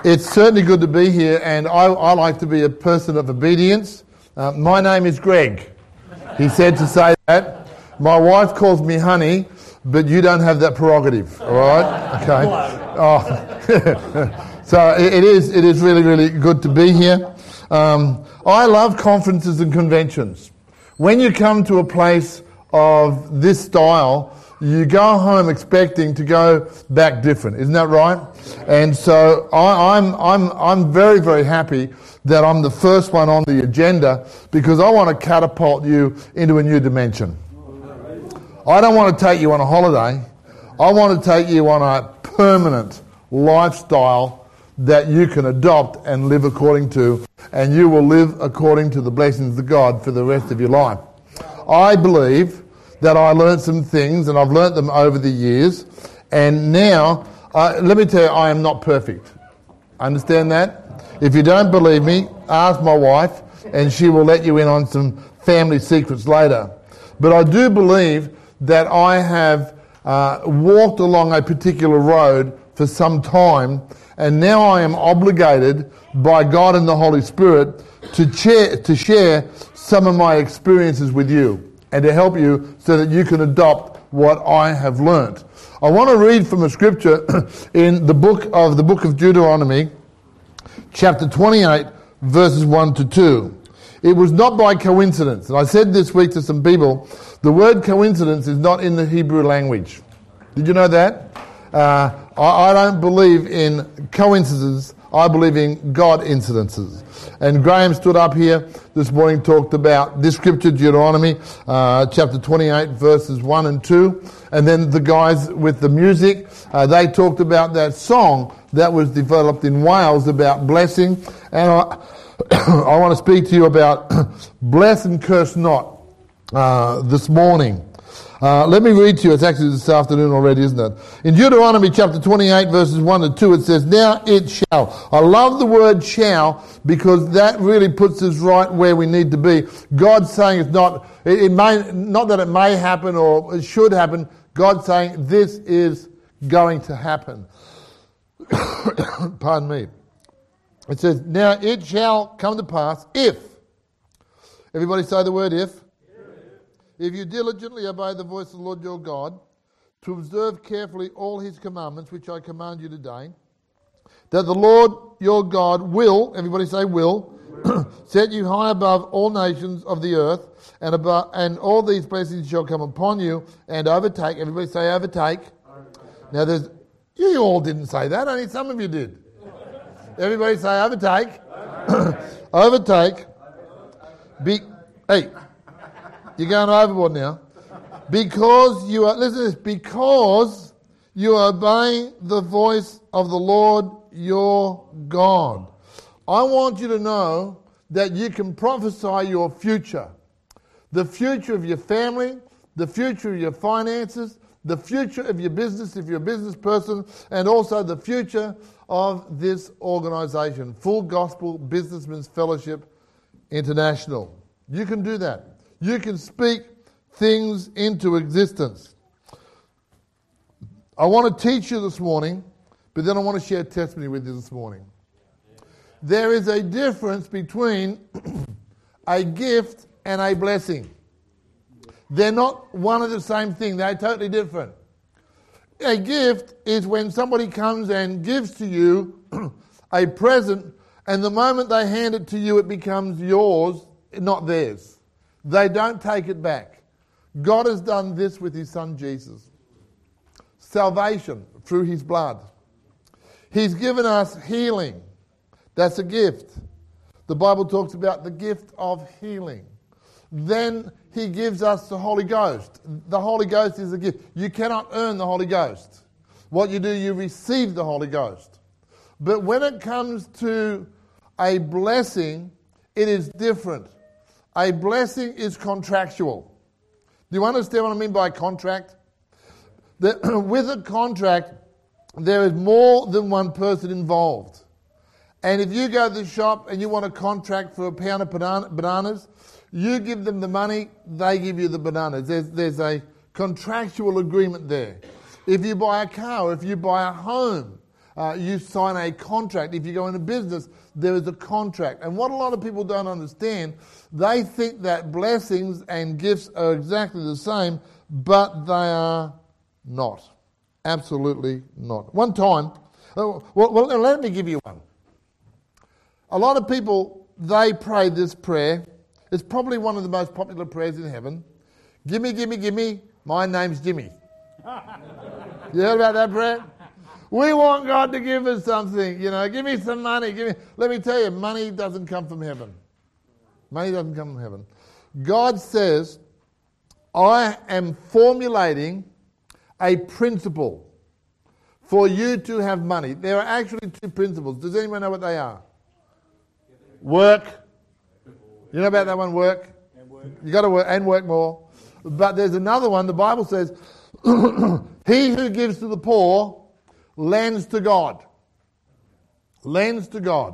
It's certainly good to be here, and I like to be a person of obedience. My name is Greg. He said to say that. My wife calls me honey, but you don't have that prerogative, all right? Okay. Oh. So it is really, really good to be here. I love conferences and conventions. When you come to a place of this style, you go home expecting to go back different, isn't that right? And so I'm very, very happy that I'm the first one on the agenda, because I want to catapult you into a new dimension. I don't want to take you on a holiday. I want to take you on a permanent lifestyle that you can adopt and live according to, and you will live according to the blessings of God for the rest of your life. I believe that I learned some things, and I've learnt them over the years, and now, let me tell you, I am not perfect. Understand that? If you don't believe me, ask my wife, and she will let you in on some family secrets later. But I do believe that I have walked along a particular road for some time, and now I am obligated by God and the Holy Spirit to share some of my experiences with you, and to help you so that you can adopt what I have learnt. I want to read from a scripture in the book of Deuteronomy, chapter 28, verses 1 to 2. It was not by coincidence, and I said this week to some people, the word coincidence is not in the Hebrew language. Did you know that? I don't believe in coincidences. I believe in God incidences. And Graham stood up here this morning, talked about this scripture, Deuteronomy, chapter 28, verses 1 and 2. And then the guys with the music, they talked about that song that was developed in Wales about blessing. And I want to speak to you about bless and curse not this morning. Let me read to you. It's actually this afternoon already, isn't it? In Deuteronomy chapter 28, verses 1 to 2, it says, "Now it shall." I love the word "shall" because that really puts us right where we need to be. God's saying it's not, it may, not that it may happen or it should happen. God's saying this is going to happen. Pardon me. It says, "Now it shall come to pass if." Everybody say the word if. "If you diligently obey the voice of the Lord your God, to observe carefully all his commandments, which I command you today, that the Lord your God will," everybody say will, "set you high above all nations of the earth, and all these blessings shall come upon you and overtake." Everybody say overtake. Now you all didn't say that, only some of you did. Everybody say overtake. Overtake. Hey. You're going overboard now. Because you are, listen to this, because you are obeying the voice of the Lord your God. I want you to know that you can prophesy your future. The future of your family, the future of your finances, the future of your business if you're a business person, and also the future of this organisation, Full Gospel Businessmen's Fellowship International. You can do that. You can speak things into existence. I want to teach you this morning, but then I want to share testimony with you this morning. There is a difference between a gift and a blessing. They're not one and the same thing. They're totally different. A gift is when somebody comes and gives to you a present, and the moment they hand it to you, it becomes yours, not theirs. They don't take it back. God has done this with his son Jesus. Salvation through his blood. He's given us healing. That's a gift. The Bible talks about the gift of healing. Then he gives us the Holy Ghost. The Holy Ghost is a gift. You cannot earn the Holy Ghost. What you do, you receive the Holy Ghost. But when it comes to a blessing, it is different. A blessing is contractual. Do you understand what I mean by contract? With a contract, there is more than one person involved. And if you go to the shop and you want a contract for a pound of bananas, you give them the money, they give you the bananas. There's a contractual agreement there. If you buy a car, if you buy a home, You sign a contract. If you go into business, there is a contract. And what a lot of people don't understand, they think that blessings and gifts are exactly the same, but they are not. Absolutely not. One time, well, let me give you one. A lot of people, they pray this prayer. It's probably one of the most popular prayers in heaven. Gimme, gimme, gimme, my name's Jimmy. You heard about that prayer? We want God to give us something, give me some money. Let me tell you, money doesn't come from heaven. Money doesn't come from heaven. God says, I am formulating a principle for you to have money. There are actually two principles. Does anyone know what they are? Work. You know about that one, work? You got to work and work more. But there's another one. The Bible says, he who gives to the poor lends to God. Lends to God.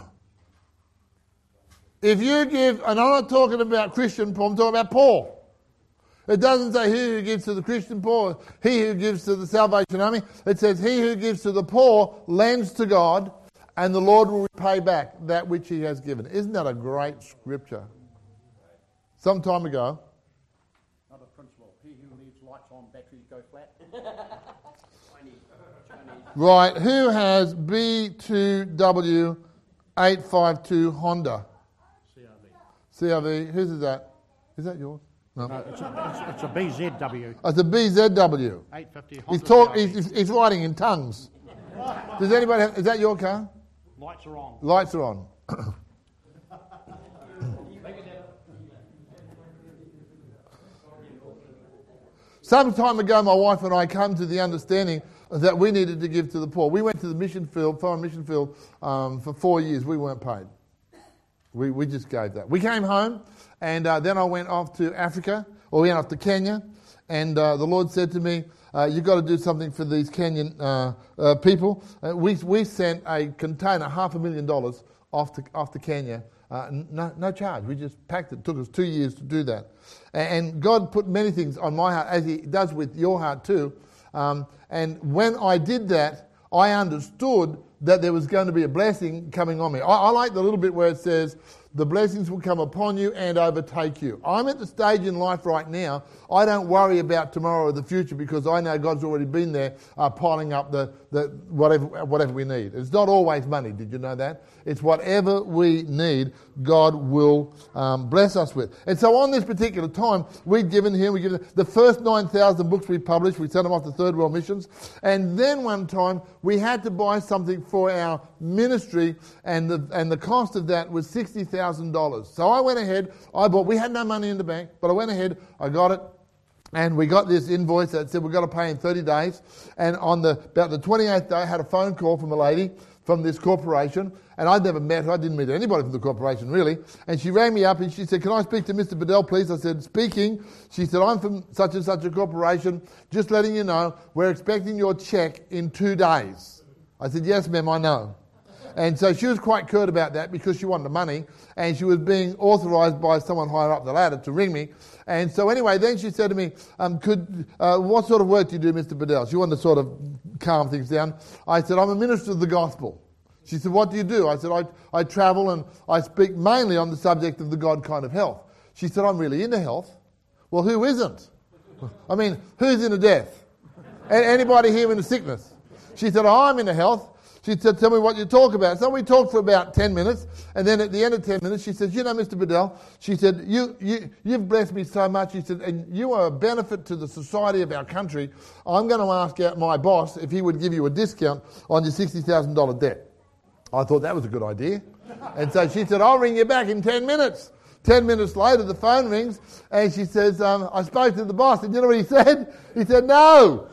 If you give, and I'm not talking about Christian poor, I'm talking about poor. It doesn't say he who gives to the Christian poor, he who gives to the Salvation Army. It says he who gives to the poor lends to God, and the Lord will repay back that which he has given. Isn't that a great scripture? Some time ago. Not a principle. He who leaves lights on, batteries go flat. Right, who has B2W 852 Honda? CRV. Whose is that? Is that yours? No, it's a BZW. Oh, it's a BZW. 850 Honda. He's writing in tongues. Does anybody have, is that your car? Lights are on. Lights are on. Some time ago, my wife and I came to the understanding that we needed to give to the poor. We went to the mission field, foreign mission field, for 4 years. We weren't paid. We just gave that. We came home, and then I went off to Africa, or we went off to Kenya, and the Lord said to me, you've got to do something for these Kenyan people. We sent a container, $500,000 off to Kenya. No charge. We just packed it. It took us 2 years to do that. And God put many things on my heart, as he does with your heart too. And when I did that, I understood that there was going to be a blessing coming on me. I like the little bit where it says, the blessings will come upon you and overtake you. I'm at the stage in life right now, I don't worry about tomorrow or the future because I know God's already been there piling up the whatever we need. It's not always money, did you know that? It's whatever we need, God will bless us with. And so on this particular time, we've given the first 9,000 books we published, we sent them off to Third World Missions. And then one time, we had to buy something for our ministry, and the cost of that was $60,000. So I went ahead, we had no money in the bank, but I went ahead, I got it, and we got this invoice that said we've got to pay in 30 days. And on about the 28th day, I had a phone call from a lady from this corporation, and I'd never met her. I didn't meet anybody from the corporation, really. And she rang me up and she said, can I speak to Mr. Bedell, please? I said, speaking. She said, I'm from such and such a corporation. Just letting you know, we're expecting your check in 2 days. I said, yes, ma'am, I know. And so she was quite curt about that because she wanted the money, and she was being authorised by someone higher up the ladder to ring me. And so anyway, then she said to me, what sort of work do you do, Mr. Bedell? She wanted to sort of calm things down. I said, I'm a minister of the gospel. She said, what do you do? I said, I travel and I speak mainly on the subject of the God kind of health. She said, I'm really into health. Well, who isn't? I mean, who's into death? Anybody here into sickness? She said, I'm into health. She said, tell me what you talk about. So we talked for about 10 minutes, and then at the end of 10 minutes, she said, you know, Mr. Bedell, she said, you've blessed me so much. She said, and you are a benefit to the society of our country. I'm going to ask my boss if he would give you a discount on your $60,000 debt. I thought that was a good idea. And so she said, I'll ring you back in 10 minutes. 10 minutes later, the phone rings, and she says, I spoke to the boss, and you know what he said? He said, no.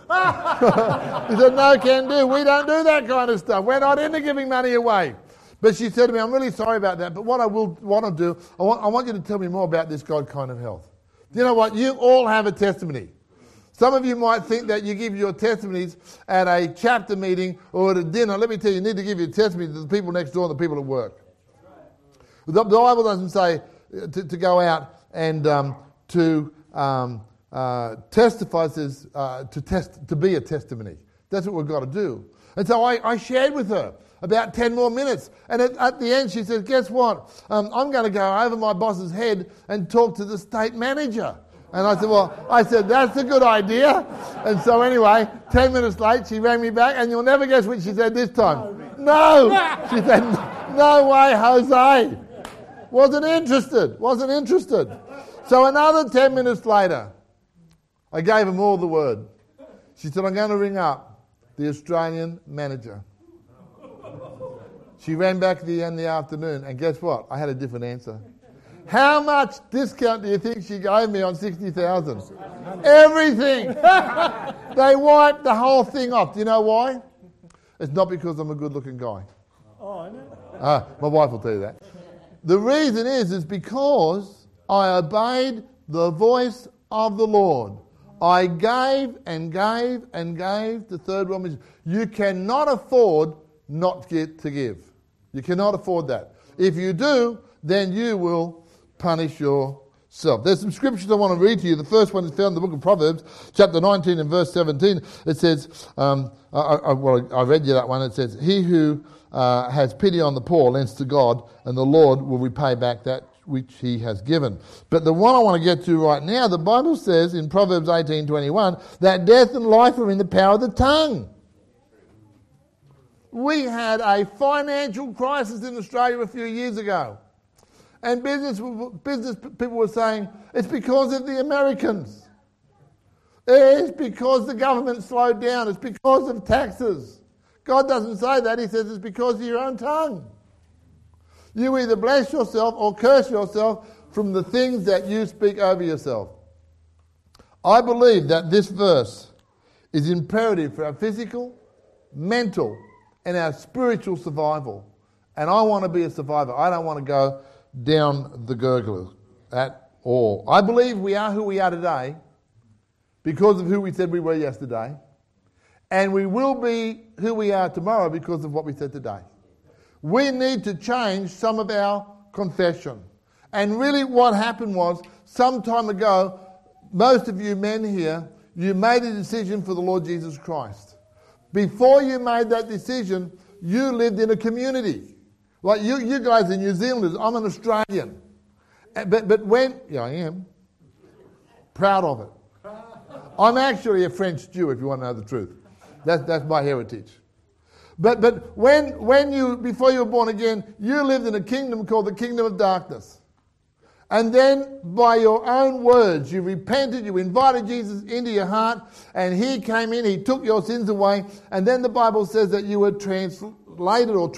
He said, no can do. We don't do that kind of stuff. We're not into giving money away. But she said to me, I'm really sorry about that, but what I will want to do, I want you to tell me more about this God kind of health. Do you know what? You all have a testimony. Some of you might think that you give your testimonies at a chapter meeting or at a dinner. Let me tell you, you need to give your testimony to the people next door and the people at work. The Bible doesn't say to go out and to testify, says to be a testimony. That's what we've got to do. And so I shared with her about 10 more minutes. And at the end she said, guess what? I'm going to go over my boss's head and talk to the state manager. And I said, that's a good idea. And so anyway, 10 minutes late, she rang me back, and you'll never guess what she said this time. No! She said, no way, Jose. Wasn't interested. So another 10 minutes later, I gave them all the word. She said, I'm going to ring up the Australian manager. She ran back at the end of the afternoon, and guess what? I had a different answer. How much discount do you think she gave me on 60,000? Everything. They wiped the whole thing off. Do you know why? It's not because I'm a good-looking guy. Oh, I know. My wife will tell you that. The reason is because I obeyed the voice of the Lord. I gave and gave and gave to third world missions. You cannot afford not to give. You cannot afford that. If you do, then you will punish yourself. There's some scriptures I want to read to you. The first one is found in the book of Proverbs, chapter 19 and verse 17. It says, I read you that one. It says, he who has pity on the poor lends to God, and the Lord will repay back that which he has given. But the one I want to get to right now, the Bible says in Proverbs 18:21 that death and life are in the power of the tongue. We had a financial crisis in Australia a few years ago. And business people were saying, it's because of the Americans. It's because the government slowed down. It's because of taxes. God doesn't say that. He says it's because of your own tongue. You either bless yourself or curse yourself from the things that you speak over yourself. I believe that this verse is imperative for our physical, mental, and our spiritual survival. And I want to be a survivor. I don't want to go down the gurgler at all. I believe we are who we are today because of who we said we were yesterday. And we will be who we are tomorrow because of what we said today. We need to change some of our confession. And really what happened was, some time ago, most of you men here, you made a decision for the Lord Jesus Christ. Before you made that decision, you lived in a community. Like you guys are New Zealanders, I'm an Australian. But when, yeah, I am, proud of it. I'm actually a French Jew, if you want to know the truth. That's my heritage. But when you, before you were born again, you lived in a kingdom called the kingdom of darkness. And then by your own words, you repented, you invited Jesus into your heart, and he came in, he took your sins away, and then the Bible says that you were translated or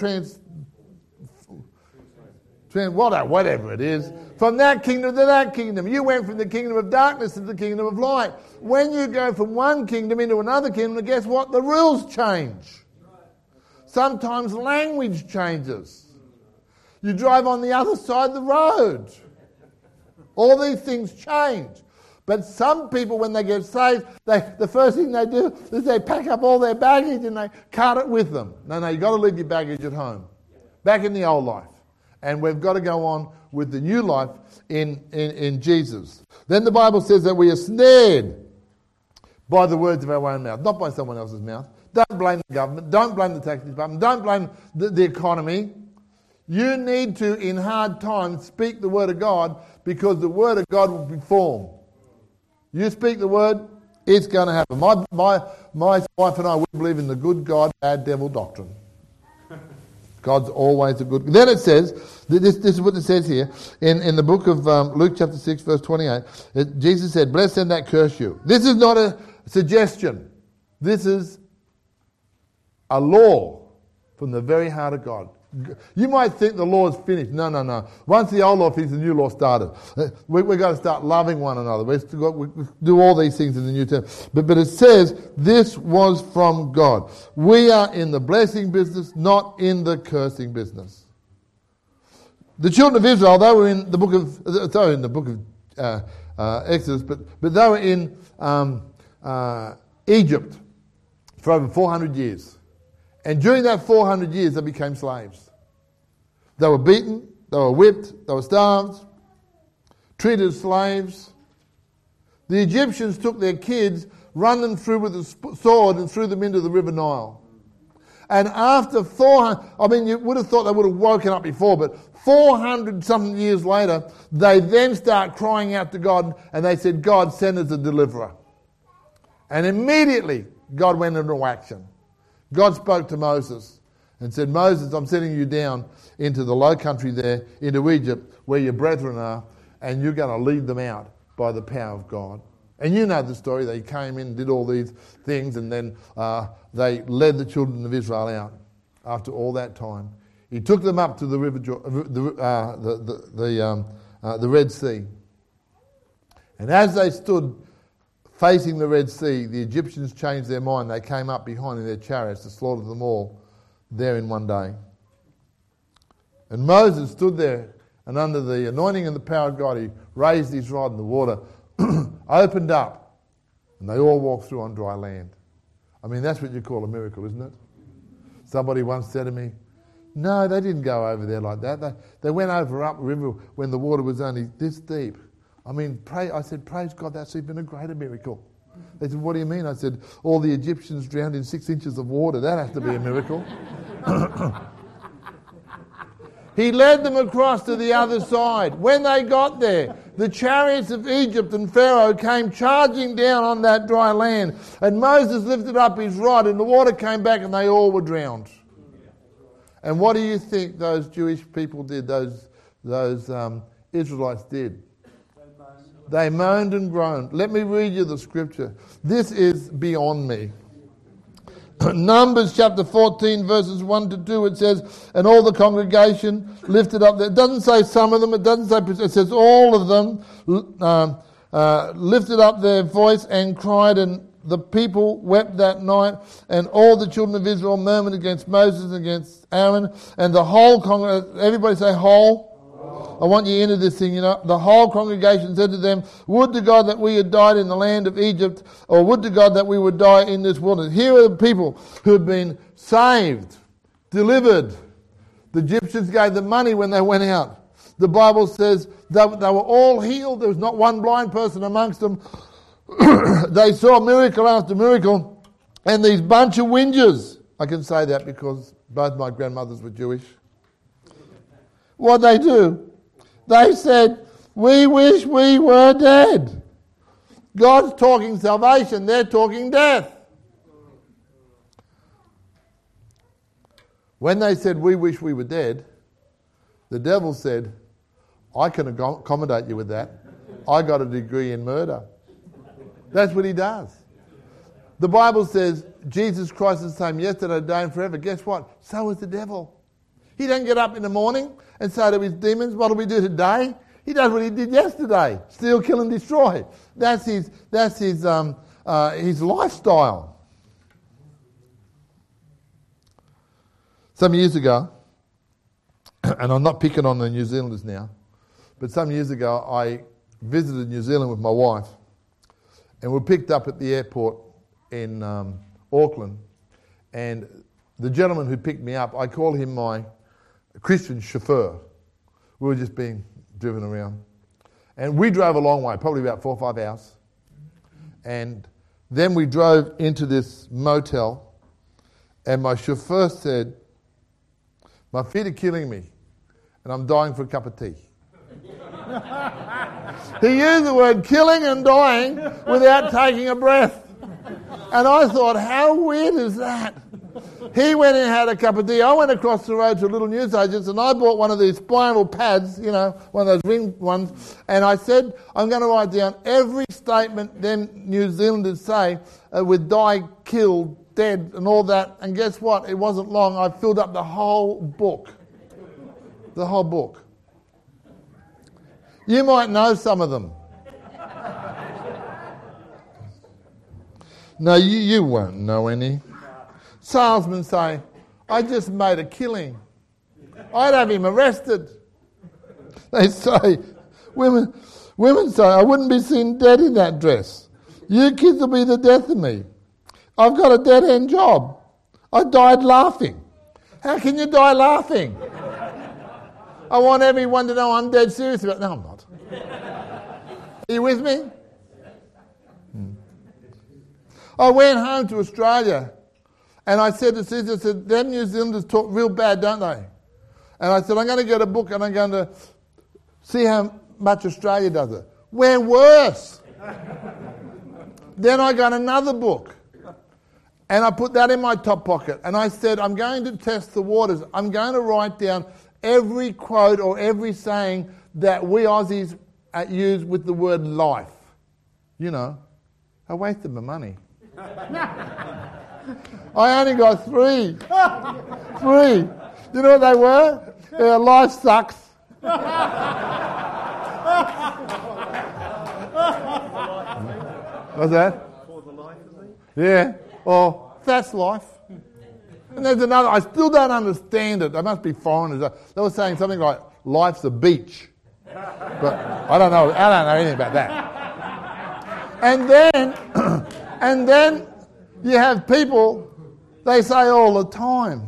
whatever it is, from that kingdom to that kingdom. You went from the kingdom of darkness to the kingdom of light. When you go from one kingdom into another kingdom, guess what? The rules change. Sometimes language changes. You drive on the other side of the road. All these things change. But some people, when they get saved, the first thing they do is they pack up all their baggage and they cart it with them. No, you've got to leave your baggage at home. Back in the old life. And we've got to go on with the new life in Jesus. Then the Bible says that we are snared by the words of our own mouth, not by someone else's mouth. Don't blame the government. Don't blame the tax department. Don't blame the economy. You need to, in hard times, speak the word of God, because the word of God will perform. You speak the word, it's going to happen. My wife and I, we believe in the good God, bad devil doctrine. God's always a good... Then it says, this is what it says here, in the book of Luke chapter 6, verse 28, Jesus said, bless them that curse you. This is not a suggestion. This is a law from the very heart of God. You might think the law is finished. No. Once the old law finished, the new law started. We've got to start loving one another. We do all these things in the New Testament. But it says this was from God. We are in the blessing business, not in the cursing business. The children of Israel, they were in the book of Exodus, but they were in Egypt for over 400 years. And during that 400 years, they became slaves. They were beaten, they were whipped, they were starved, treated as slaves. The Egyptians took their kids, run them through with a sword, and threw them into the river Nile. And after 400, I mean, you would have thought they would have woken up before, but 400 something years later, they then start crying out to God, and they said, God, send us a deliverer. And immediately, God went into action. God spoke to Moses and said, Moses, I'm sending you down into the low country there, into Egypt, where your brethren are, and you're going to lead them out by the power of God. And you know the story. They came in and did all these things, and then they led the children of Israel out after all that time. He took them up to the river, the Red Sea. And as they stood facing the Red Sea, the Egyptians changed their mind. They came up behind in their chariots to slaughter them all there in one day. And Moses stood there, and under the anointing and the power of God, he raised his rod, and the water opened up, and they all walked through on dry land. I mean, that's what you call a miracle, isn't it? Somebody once said to me, no, they didn't go over there like that. They went over up river when the water was only this deep. I mean, I said, praise God, that's even a greater miracle. They said, what do you mean? I said, all the Egyptians drowned in 6 inches of water. That has to be a miracle. He led them across to the other side. When they got there, the chariots of Egypt and Pharaoh came charging down on that dry land. And Moses lifted up his rod, and the water came back, and they all were drowned. And what do you think those Jewish people did, those Israelites did? They moaned and groaned. Let me read you the scripture. This is beyond me. Numbers chapter 14 verses 1 to 2, it says, and all the congregation lifted up it doesn't say some of them, it doesn't say, it says all of them lifted up their voice and cried, and the people wept that night, and all the children of Israel murmured against Moses and against Aaron, and the whole congregation, everybody say whole. I want you into this thing, The whole congregation said to them, would to God that we had died in the land of Egypt, or would to God that we would die in this wilderness. Here are the people who had been saved, delivered. The Egyptians gave them money when they went out. The Bible says that they were all healed. There was not one blind person amongst them. They saw miracle after miracle. And these bunch of whingers, I can say that because both my grandmothers were Jewish. What they do? They said, we wish we were dead. God's talking salvation, they're talking death. When they said, we wish we were dead, the devil said, I can accommodate you with that. I got a degree in murder. That's what he does. The Bible says Jesus Christ is the same yesterday, today, and forever. Guess what? So is the devil. He doesn't get up in the morning and say to his demons, what do we do today? He does what he did yesterday. Steal, kill and destroy. That's his lifestyle. Some years ago, and I'm not picking on the New Zealanders now, but some years ago I visited New Zealand with my wife, and we picked up at the airport in Auckland, and the gentleman who picked me up, I call him my Christian chauffeur. We were just being driven around. And we drove a long way, probably about 4 or 5 hours. And then we drove into this motel, and my chauffeur said, my feet are killing me, and I'm dying for a cup of tea. He used the word killing and dying without taking a breath. And I thought, how weird is that? He went and had a cup of tea. I went across the road to a little newsagent's, and I bought one of these spinal pads, one of those ring ones, and I said, I'm going to write down every statement them New Zealanders say with die, killed, dead, and all that. And guess what? It wasn't long. I filled up the whole book. The whole book. You might know some of them. No, you won't know any. Salesmen say, I just made a killing. I'd have him arrested. They say, women say, I wouldn't be seen dead in that dress. You kids will be the death of me. I've got a dead-end job. I died laughing. How can you die laughing? I want everyone to know I'm dead serious about it. No, I'm not. Are you with me? I went home to Australia, And I said to Susie, I said, them New Zealanders talk real bad, don't they? And I said, I'm going to get a book and I'm going to see how much Australia does it. We're worse. Then I got another book. And I put that in my top pocket. And I said, I'm going to test the waters. I'm going to write down every quote or every saying that we Aussies use with the word life. You know, I wasted my money. I only got 3. 3. You know what they were? Life sucks. What's that? For the life of me. Yeah. Or that's life. And there's another, I still don't understand it. They must be foreigners. They were saying something like, life's a beach. But I don't know anything about that. And then you have people, they say all the time.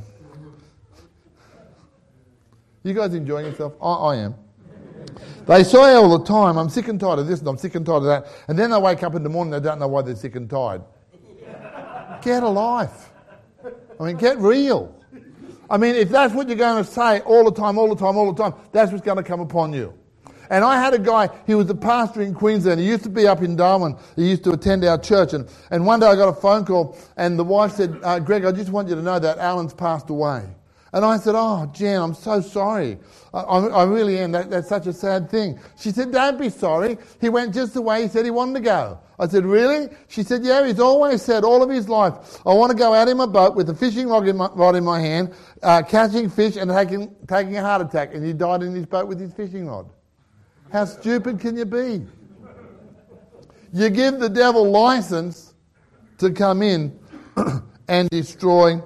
You guys enjoying yourself? I am. They say all the time, I'm sick and tired of this and I'm sick and tired of that. And then they wake up in the morning, they don't know why they're sick and tired. Get a life. I mean, get real. I mean, if that's what you're going to say all the time, that's what's going to come upon you. And I had a guy, he was a pastor in Queensland. He used to be up in Darwin. He used to attend our church. And one day I got a phone call and the wife said, Greg, I just want you to know that Alan's passed away. And I said, oh, Jan, I'm so sorry. I really am. That's such a sad thing. She said, don't be sorry. He went just the way he said he wanted to go. I said, really? She said, yeah, he's always said all of his life, I want to go out in my boat with a fishing rod in my hand, catching fish and taking a heart attack. And he died in his boat with his fishing rod. How stupid can you be? You give the devil license to come in and destroy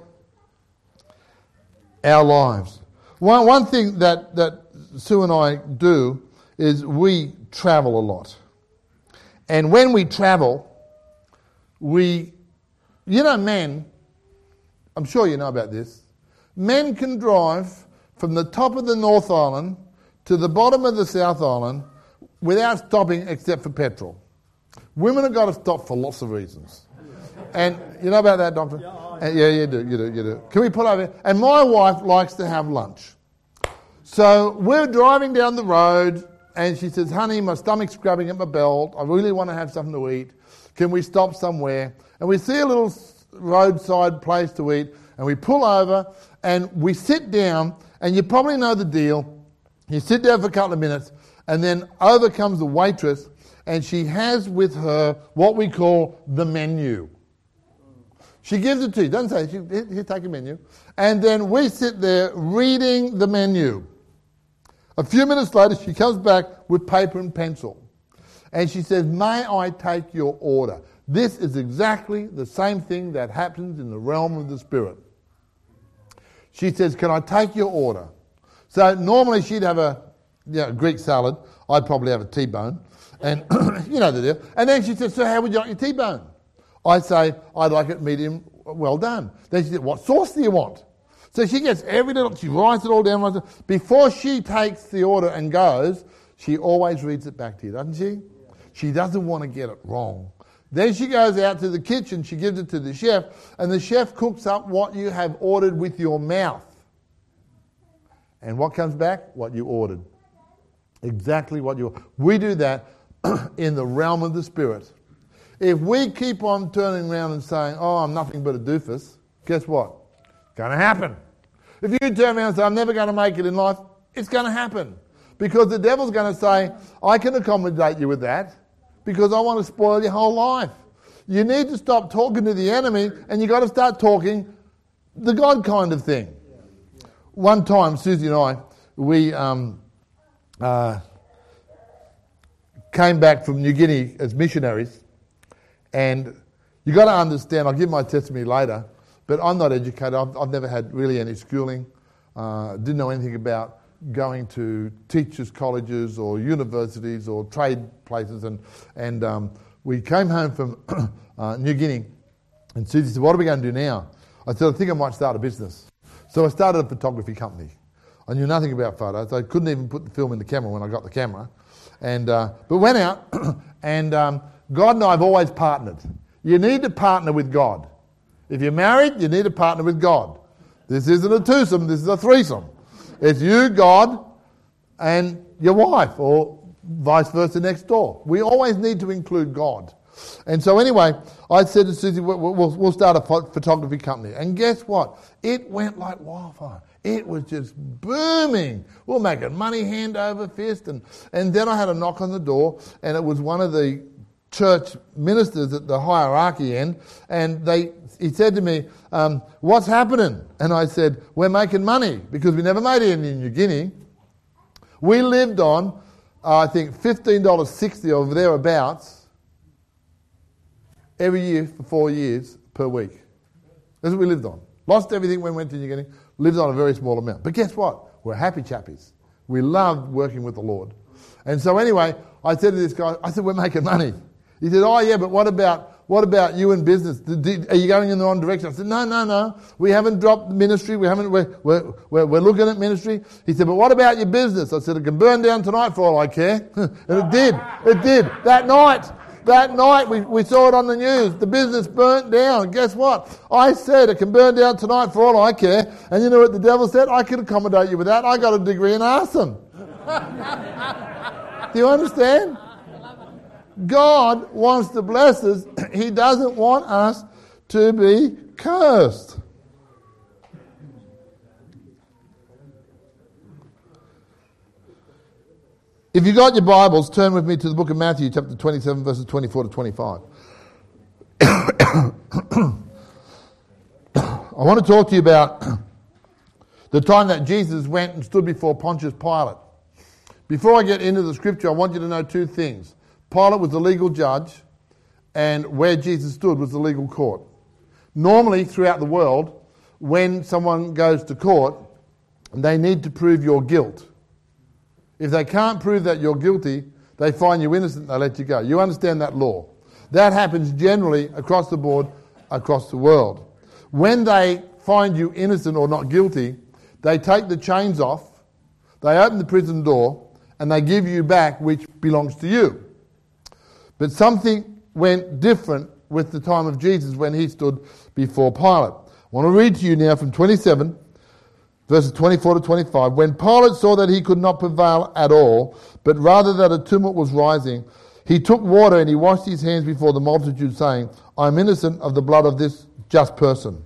our lives. One thing that Sue and I do is we travel a lot. And when we travel, men, I'm sure you know about this, men can drive from the top of the North Island to the bottom of the South Island without stopping except for petrol. Women have got to stop for lots of reasons. And you know about that, Doctor? Yeah, you do. Can we pull over here? And my wife likes to have lunch. So we're driving down the road and she says, honey, my stomach's grabbing at my belt. I really want to have something to eat. Can we stop somewhere? And we see a little roadside place to eat and we pull over and we sit down and you probably know the deal. You sit there for a couple of minutes and then over comes the waitress and she has with her what we call the menu. She gives it to you. Doesn't say, here, take a menu. And then we sit there reading the menu. A few minutes later, she comes back with paper and pencil. And she says, may I take your order? This is exactly the same thing that happens in the realm of the Spirit. She says, can I take your order? So normally she'd have a Greek salad. I'd probably have a T-bone. And you know the deal. And then she says, so how would you like your T-bone? I say, I'd like it medium well done. Then she said, what sauce do you want? So she gets she writes it all down. Before she takes the order and goes, she always reads it back to you, doesn't she? She doesn't want to get it wrong. Then she goes out to the kitchen, she gives it to the chef, and the chef cooks up what you have ordered with your mouth. And what comes back? What you ordered. Exactly what you ordered. We do that in the realm of the Spirit. If we keep on turning around and saying, oh, I'm nothing but a doofus, guess what? It's going to happen. If you turn around and say, I'm never going to make it in life, it's going to happen. Because the devil's going to say, I can accommodate you with that because I want to spoil your whole life. You need to stop talking to the enemy and you've got to start talking the God kind of thing. One time, Susie and I, we came back from New Guinea as missionaries. And you've got to understand, I'll give my testimony later, but I'm not educated. I've never had really any schooling. Didn't know anything about going to teachers' colleges or universities or trade places. And we came home from New Guinea, and Susie said, what are we going to do now? I said, I think I might start a business. So I started a photography company. I knew nothing about photos. I couldn't even put the film in the camera when I got the camera. And but went out, and God and I have always partnered. You need to partner with God. If you're married, you need a partner with God. This isn't a twosome, this is a threesome. It's you, God, and your wife, or vice versa next door. We always need to include God. And so anyway, I said to Susie, we'll start a photography company. And guess what? It went like wildfire. It was just booming. We're making money hand over fist. And then I had a knock on the door, and it was one of the church ministers at the hierarchy end. And he said to me, what's happening? And I said, we're making money, because we never made any in New Guinea. We lived on, I think, $15.60 or thereabouts every year for 4 years per week. That's what we lived on. Lost everything when we went to New Guinea, lived on a very small amount. But guess what? We're happy chappies. We loved working with the Lord. And so anyway, I said to this guy, I said, we're making money. He said, oh yeah, but what about you in business? Are you going in the wrong direction? I said, no. We haven't dropped ministry. We're looking at ministry. He said, but what about your business? I said, it can burn down tonight for all I care. And it did. It did. That night, we saw it on the news. The business burnt down. Guess what? I said it can burn down tonight for all I care. And you know what the devil said? I can accommodate you with that. I got a degree in arson. Do you understand? God wants to bless us. He doesn't want us to be cursed. If you got your Bibles, turn with me to the book of Matthew, chapter 27, verses 24 to 25. I want to talk to you about the time that Jesus went and stood before Pontius Pilate. Before I get into the scripture, I want you to know two things. Pilate was the legal judge, and where Jesus stood was the legal court. Normally, throughout the world, when someone goes to court, they need to prove your guilt. If they can't prove that you're guilty, they find you innocent, they let you go. You understand that law. That happens generally across the board, across the world. When they find you innocent or not guilty, they take the chains off, they open the prison door, and they give you back which belongs to you. But something went different with the time of Jesus when he stood before Pilate. I want to read to you now from 27, verses 24 to 25. When Pilate saw that he could not prevail at all, but rather that a tumult was rising, he took water and he washed his hands before the multitude, saying, I am innocent of the blood of this just person.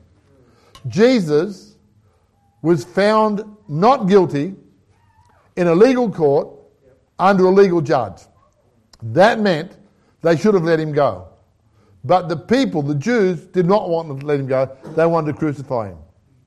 Jesus was found not guilty in a legal court under a legal judge. That meant they should have let him go. But the people, the Jews, did not want to let him go. They wanted to crucify him.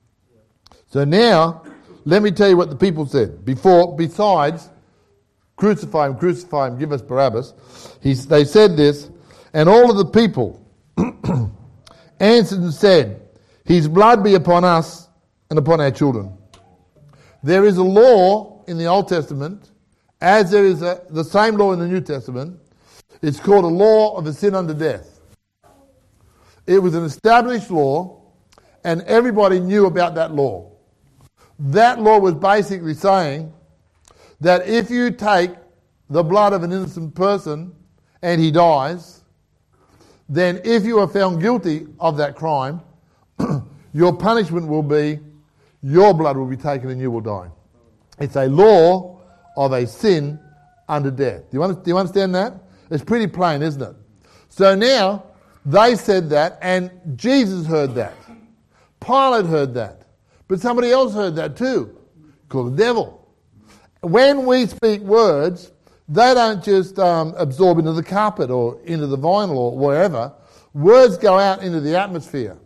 So now, let me tell you what the people said. Besides, crucify him, give us Barabbas. They said this, and all of the people answered and said, his blood be upon us and upon our children. There is a law in the Old Testament, as there is the same law in the New Testament. It's called a law of a sin unto death. It was an established law, and everybody knew about that law. That law was basically saying that if you take the blood of an innocent person and he dies, then if you are found guilty of that crime, your punishment will be your blood will be taken and you will die. It's a law of a sin unto death. Do you understand that? It's pretty plain, isn't it? So now, they said that, and Jesus heard that. Pilate heard that. But somebody else heard that too, called the devil. When we speak words, they don't just absorb into the carpet or into the vinyl or wherever. Words go out into the atmosphere.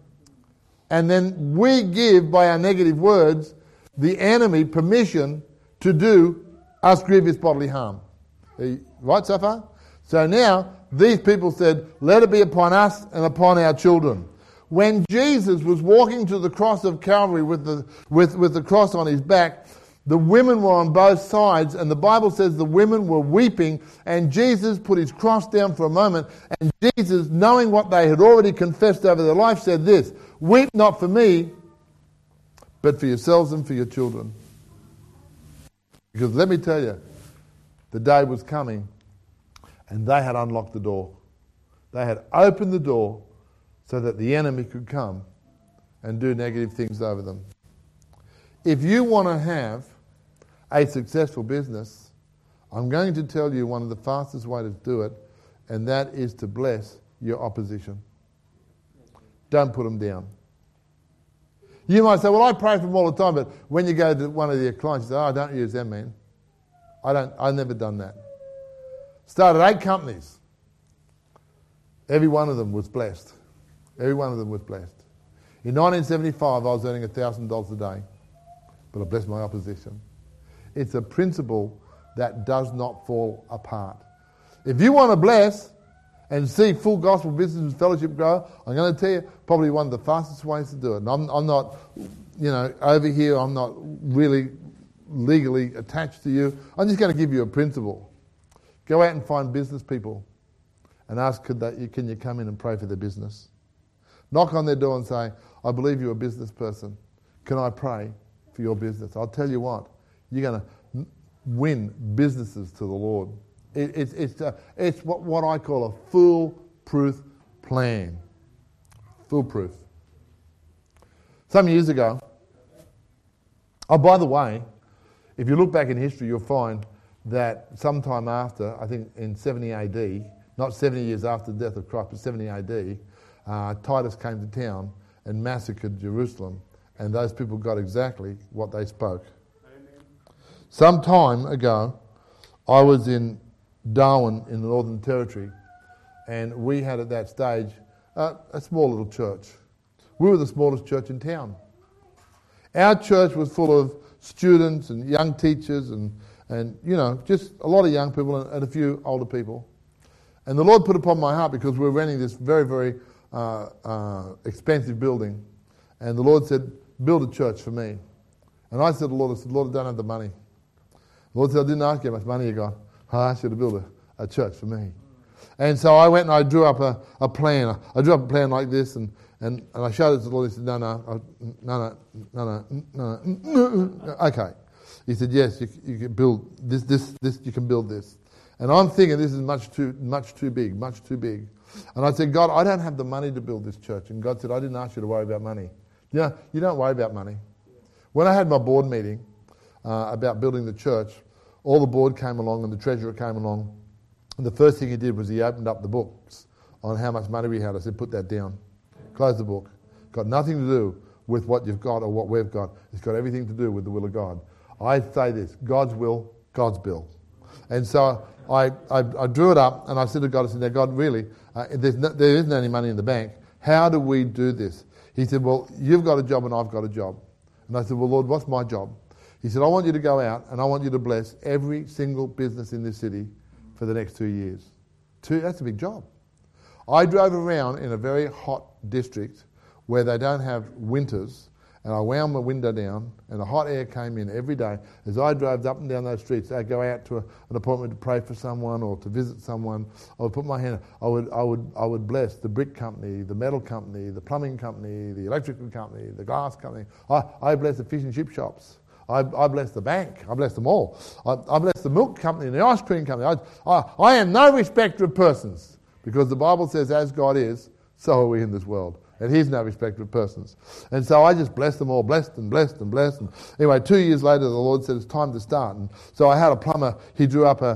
And then we give, by our negative words, the enemy permission to do us grievous bodily harm. Right so far? So now, these people said, let it be upon us and upon our children. When Jesus was walking to the cross of Calvary with the cross on his back, the women were on both sides, and the Bible says the women were weeping, and Jesus put his cross down for a moment, and Jesus, knowing what they had already confessed over their life, said this, weep not for me, but for yourselves and for your children. Because let me tell you, the day was coming, and they had unlocked the door. They had opened the door so that the enemy could come and do negative things over them. If you want to have a successful business, I'm going to tell you one of the fastest ways to do it, and that is to bless your opposition. Don't put them down. You might say, well, I pray for them all the time, but when you go to one of your clients, you say, oh, don't use them, man. I've never done that. Started 8 companies. Every one of them was blessed. Every one of them was blessed. In 1975, I was earning $1,000 a day, but I blessed my opposition. It's a principle that does not fall apart. If you want to bless and see full gospel business and fellowship grow, I'm going to tell you probably one of the fastest ways to do it. And I'm not, over here, I'm not really legally attached to you. I'm just going to give you a principle. Go out and find business people and ask, can you come in and pray for their business? Knock on their door and say, I believe you're a business person. Can I pray for your business? I'll tell you what, you're going to win businesses to the Lord. It's what I call a foolproof plan. Foolproof. Some years ago, oh, by the way, if you look back in history, you'll find that sometime after, I think in 70 AD, not 70 years after the death of Christ, but 70 AD, Titus came to town and massacred Jerusalem, and those people got exactly what they spoke. Amen. Some time ago, I was in Darwin in the Northern Territory, and we had at that stage a small little church. We were the smallest church in town. Our church was full of students and young teachers and just a lot of young people and a few older people. And the Lord put upon my heart, because we were renting this very, very expensive building, and the Lord said, build a church for me. And I said to the Lord, Lord, I don't have the money. The Lord said, I didn't ask you how much money you got. I asked you to build a church for me. And so I went and I drew up a plan. I drew up a plan like this, and I showed it to the Lord. He said, no. Okay. He said, yes, you can build this, you can build this. And I'm thinking this is much too big. And I said, God, I don't have the money to build this church. And God said, I didn't ask you to worry about money. You don't worry about money. When I had my board meeting about building the church, all the board came along and the treasurer came along. And the first thing he did was he opened up the books on how much money we had. I said, put that down. Close the book. Got nothing to do with what you've got or what we've got. It's got everything to do with the will of God. I say this, God's will, God's bill. And so I drew it up and I said to God, now God, really, there isn't any money in the bank. How do we do this? He said, well, you've got a job and I've got a job. And I said, well, Lord, what's my job? He said, I want you to go out and I want you to bless every single business in this city for the next 2 years. That's a big job. I drove around in a very hot district where they don't have winters, and I wound my window down and the hot air came in every day. As I drove up and down those streets, I'd go out to an appointment to pray for someone or to visit someone. I would put my hand, I would bless the brick company, the metal company, the plumbing company, the electrical company, the glass company. I bless the fish and chip shops. I bless the bank. I bless them all. I bless the milk company and the ice cream company. I am no respecter of persons, because the Bible says, as God is, so are we in this world. And he's no respecter of persons. And so I just blessed them all, blessed. And anyway, 2 years later, the Lord said, it's time to start. And so I had a plumber. He drew up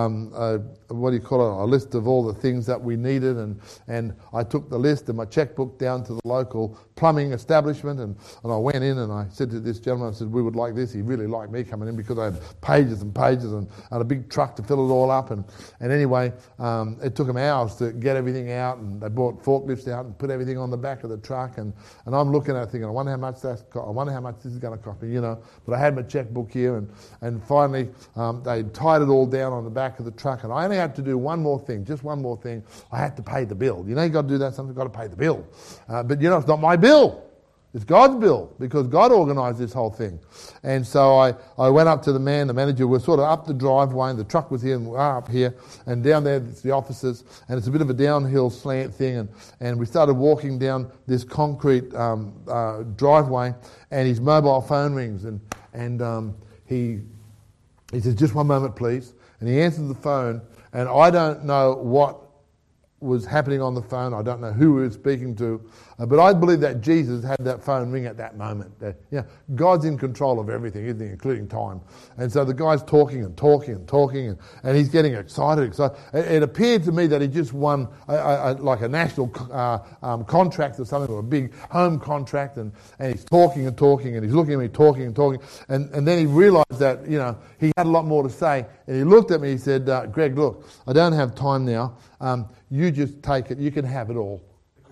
a list of all the things that we needed. And I took the list and my checkbook down to the local plumbing establishment. And I went in and I said to this gentleman, I said, we would like this. He really liked me coming in because I had pages and pages and a big truck to fill it all up. And anyway, it took them hours to get everything out. And they brought forklifts out and put everything on the back of the truck, and I'm looking at it thinking, I wonder how much this is going to cost me, But I had my checkbook here, and finally they tied it all down on the back of the truck, and I only had to do just one more thing. I had to pay the bill. You got to do that. Sometimes you've got to pay the bill, but it's not my bill. It's God's bill, because God organised this whole thing. And so I went up to the manager. We're sort of up the driveway, and the truck was here, and we're up here, and down there it's the offices, and it's a bit of a downhill slant thing, and we started walking down this concrete driveway, and his mobile phone rings, and he says, just one moment, please. And he answers the phone, and I don't know what was happening on the phone. I don't know who we were speaking to, but I believe that Jesus had that phone ring at that moment. God's in control of everything, isn't he, including time. And so the guy's talking and talking and talking, and he's getting excited. It appeared to me that he just won like a national contract or something, or a big home contract, and he's talking and talking, and he's looking at me talking and talking, and then he realised that he had a lot more to say, and he looked at me. He said, "Greg, look, I don't have time now. You just take it. You can have it all."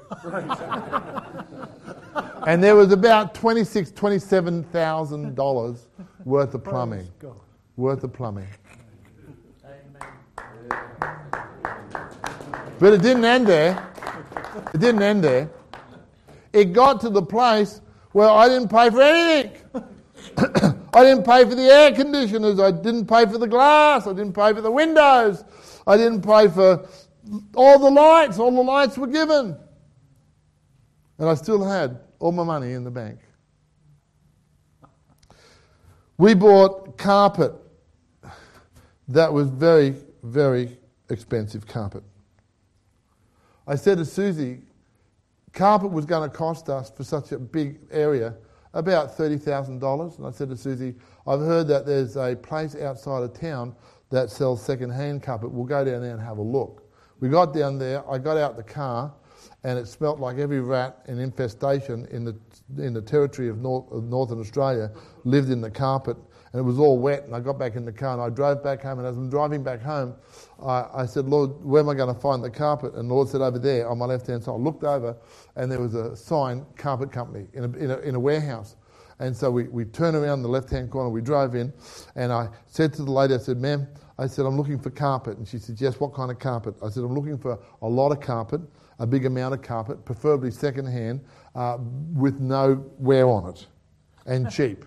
And there was about $27,000 worth of plumbing. But it didn't end there. It got to the place where I didn't pay for anything. I didn't pay for the air conditioners. I didn't pay for the glass. I didn't pay for the windows. I didn't pay for all the lights. All the lights were given. And I still had all my money in the bank. We bought carpet that was very, very expensive carpet. I said to Susie, carpet was going to cost us for such a big area about $30,000. And I said to Susie, I've heard that there's a place outside of town that sells second-hand carpet. We'll go down there and have a look. We got down there, I got out the car, and it smelt like every rat and infestation in the territory of Northern Australia lived in the carpet, and it was all wet, and I got back in the car, and I drove back home, and as I'm driving back home, I said, Lord, where am I going to find the carpet? And the Lord said, over there on my left-hand side. I looked over, and there was a sign, carpet company, in a warehouse. And so we turned around the left-hand corner, we drove in, and I said to the lady, I said, ma'am, I'm looking for carpet. And she said, yes, what kind of carpet? I said, I'm looking for a lot of carpet, a big amount of carpet, preferably second-hand, with no wear on it, and cheap.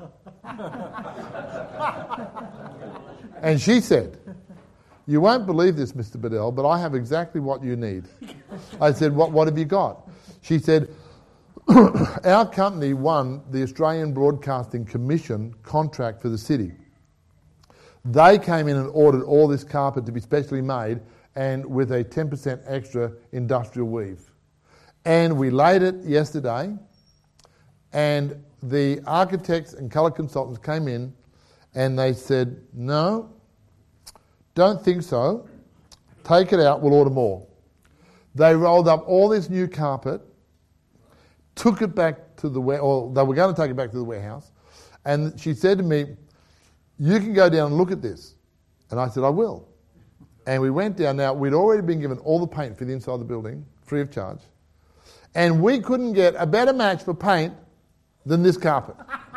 And she said, you won't believe this, Mr. Bedell, but I have exactly what you need. I said, what have you got? She said, our company won the Australian Broadcasting Commission contract for the city. They came in and ordered all this carpet to be specially made and with a 10% extra industrial weave. And we laid it yesterday, and the architects and colour consultants came in and they said, no, don't think so. Take it out, we'll order more. They rolled up all this new carpet, took it back to the or they were going to take it back to the warehouse, and she said to me, you can go down and look at this. And I said, I will. And we went down. Now, we'd already been given all the paint for the inside of the building, free of charge, and we couldn't get a better match for paint than this carpet.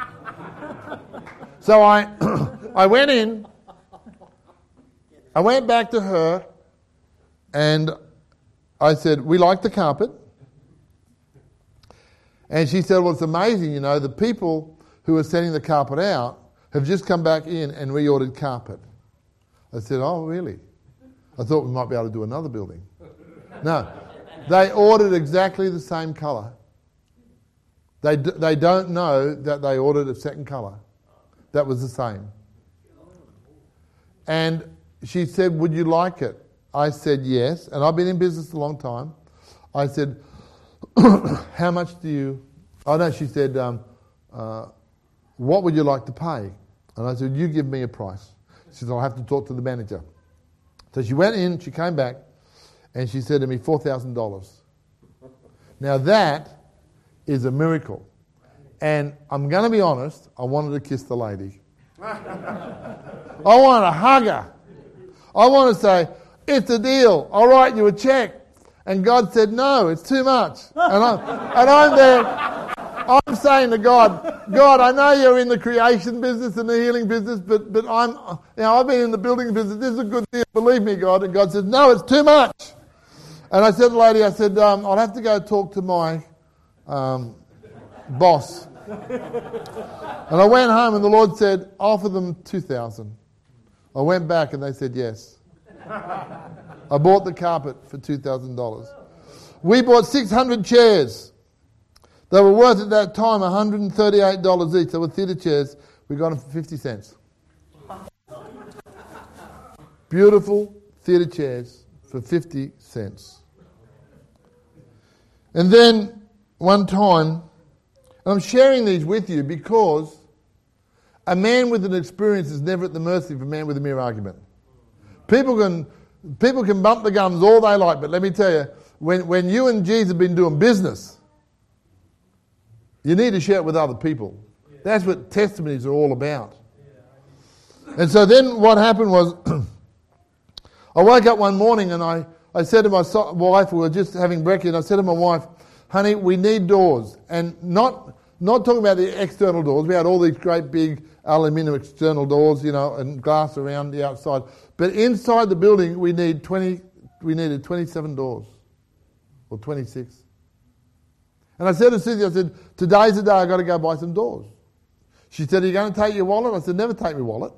So I went in, I went back to her, and I said, we like the carpet. And she said, well, it's amazing, the people who are sending the carpet out have just come back in and reordered carpet. I said, oh, really? I thought we might be able to do another building. No, they ordered exactly the same colour. They don't know that they ordered a second colour. That was the same. And she said, would you like it? I said, yes. And I've been in business a long time. I said, how much do you... Oh, no, she said, what would you like to pay? And I said, you give me a price. She said, I'll have to talk to the manager. So she went in, she came back, and she said to me, $4,000. Now that is a miracle. And I'm going to be honest, I wanted to kiss the lady. I want to hug her. I want to say, it's a deal. I'll write you a check. And God said, no, it's too much. And I'm there. I'm saying to God, I know you're in the creation business and the healing business, but I've been in the building business. This is a good deal. Believe me, God. And God said, no, it's too much. And I said to the lady, I'll have to go talk to my boss. And I went home and the Lord said, offer them $2,000. I went back and they said yes. I bought the carpet for $2,000. We bought 600 chairs. They were worth at that time $138 each. They were theatre chairs. We got them for 50 cents. Beautiful theatre chairs for 50 cents. And then one time, and I'm sharing these with you because a man with an experience is never at the mercy of a man with a mere argument. People can bump the gums all they like, but let me tell you, when you and Jesus have been doing business, you need to share it with other people. That's what testimonies are all about. And so then what happened was, I woke up one morning and I said to my wife, we were just having breakfast, and I said to my wife, honey, we need doors. And not talking about the external doors. We had all these great big aluminium external doors, and glass around the outside. But inside the building, we needed 27 doors, or 26. And I said to Susie, I said, today's the day I've got to go buy some doors. She said, are you going to take your wallet? I said, never take my wallet.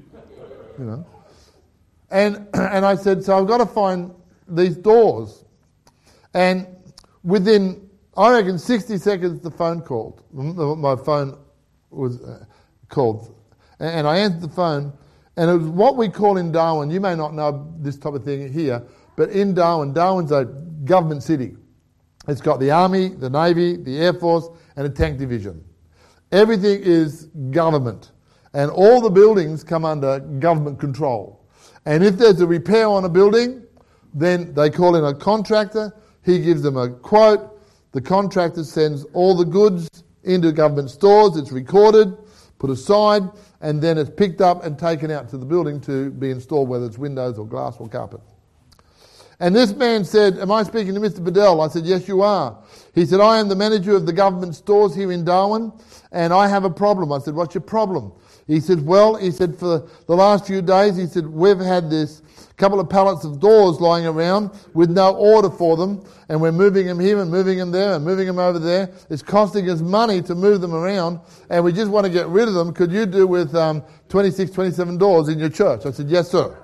And I said, so I've got to find these doors. And within, I reckon, 60 seconds, the phone called. My phone was called. And I answered the phone, and it was what we call in Darwin, you may not know this type of thing here, but in Darwin's a government city. It's got the Army, the Navy, the Air Force, and a tank division. Everything is government. And all the buildings come under government control. And if there's a repair on a building, then they call in a contractor. He gives them a quote. The contractor sends all the goods into government stores. It's recorded, put aside, and then it's picked up and taken out to the building to be installed, whether it's windows or glass or carpet. And this man said, am I speaking to Mr. Bedell? I said, yes, you are. He said, I am the manager of the government stores here in Darwin, and I have a problem. I said, what's your problem? He said, for the last few days, he said, we've had this couple of pallets of doors lying around with no order for them, and we're moving them here and moving them there and moving them over there. It's costing us money to move them around, and we just want to get rid of them. Could you do with 26, 27 doors in your church? I said, yes, sir.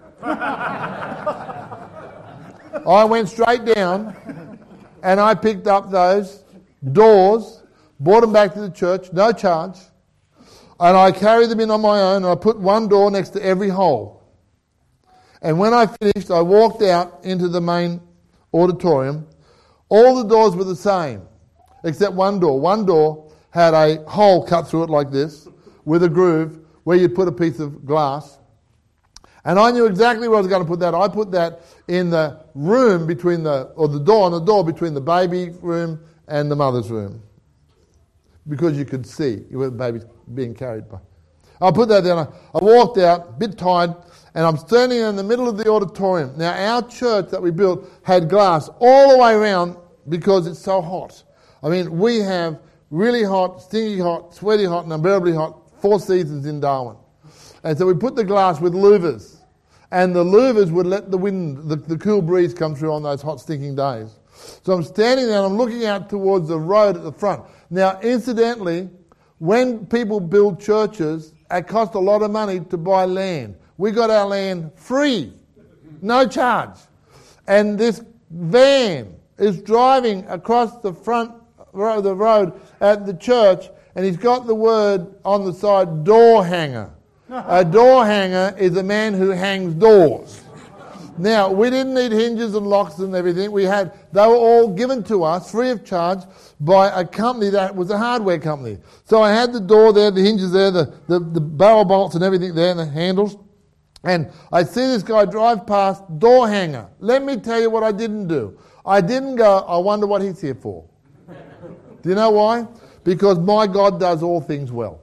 I went straight down, and I picked up those doors, brought them back to the church, no charge, and I carried them in on my own, and I put one door next to every hole. And when I finished, I walked out into the main auditorium. All the doors were the same, except one door. One door had a hole cut through it like this, with a groove, where you'd put a piece of glass. And I knew exactly where I was going to put that. I put that in the room the door on the door between the baby room and the mother's room. Because you could see where the baby's being carried by. I put that there. I walked out, a bit tired, and I'm standing in the middle of the auditorium. Now, our church that we built had glass all the way around because it's so hot. I mean, we have really hot, stinky hot, sweaty hot, and unbearably hot 4 seasons in Darwin. And so we put the glass with louvers. And the louvers would let the wind, the cool breeze come through on those hot, stinking days. So I'm standing there and I'm looking out towards the road at the front. Now, incidentally, when people build churches, it costs a lot of money to buy land. We got our land free, no charge. And this van is driving across the front of the road at the church, and he's got the word on the side, door hanger. A door hanger is a man who hangs doors. Now, we didn't need hinges and locks and everything. They were all given to us free of charge by a company that was a hardware company. So I had the door there, the hinges there, the barrel bolts and everything there, and the handles. And I see this guy drive past, door hanger. Let me tell you what I didn't do. I didn't go, I wonder what he's here for. Do you know why? Because my God does all things well.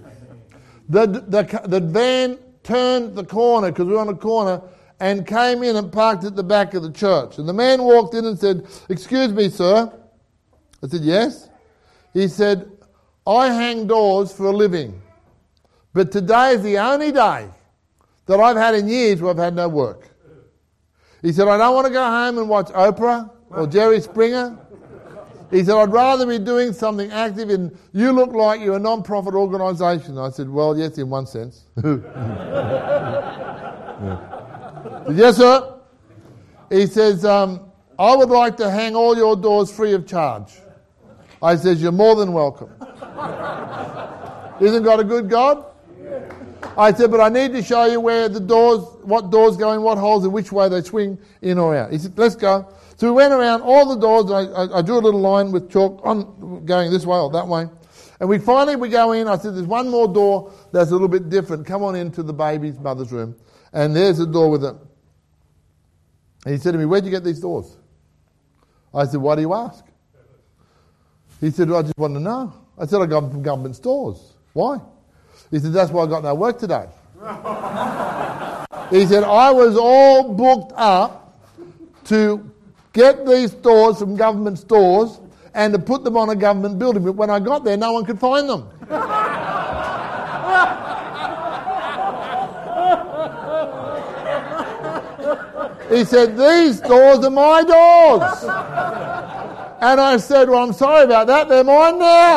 The van turned the corner, because we were on a corner, and came in and parked at the back of the church. And the man walked in and said, excuse me, sir. I said, yes. He said, I hang doors for a living. But today is the only day that I've had in years where I've had no work. He said, I don't want to go home and watch Oprah or Jerry Springer. He said, I'd rather be doing something active, and you look like you're a non-profit organisation. I said, well, yes, in one sense. Said, yes, sir. He says, I would like to hang all your doors free of charge. I says, you're more than welcome. Isn't God a good God? I said, but I need to show you where the doors, what doors go in what holes and which way they swing in or out. He said, let's go. So we went around all the doors, and I drew a little line with chalk on going this way or that way. And we go in. I said, there's one more door that's a little bit different. Come on into the baby's mother's room. And there's the door with it. And he said to me, where'd you get these doors? I said, why do you ask? He said, well, I just want to know. I said, I got them from government stores. Why? He said, that's why I got no work today. He said, I was all booked up to get these stores from government stores and to put them on a government building. But when I got there, no one could find them. He said, these doors are my doors. And I said, well, I'm sorry about that. They're mine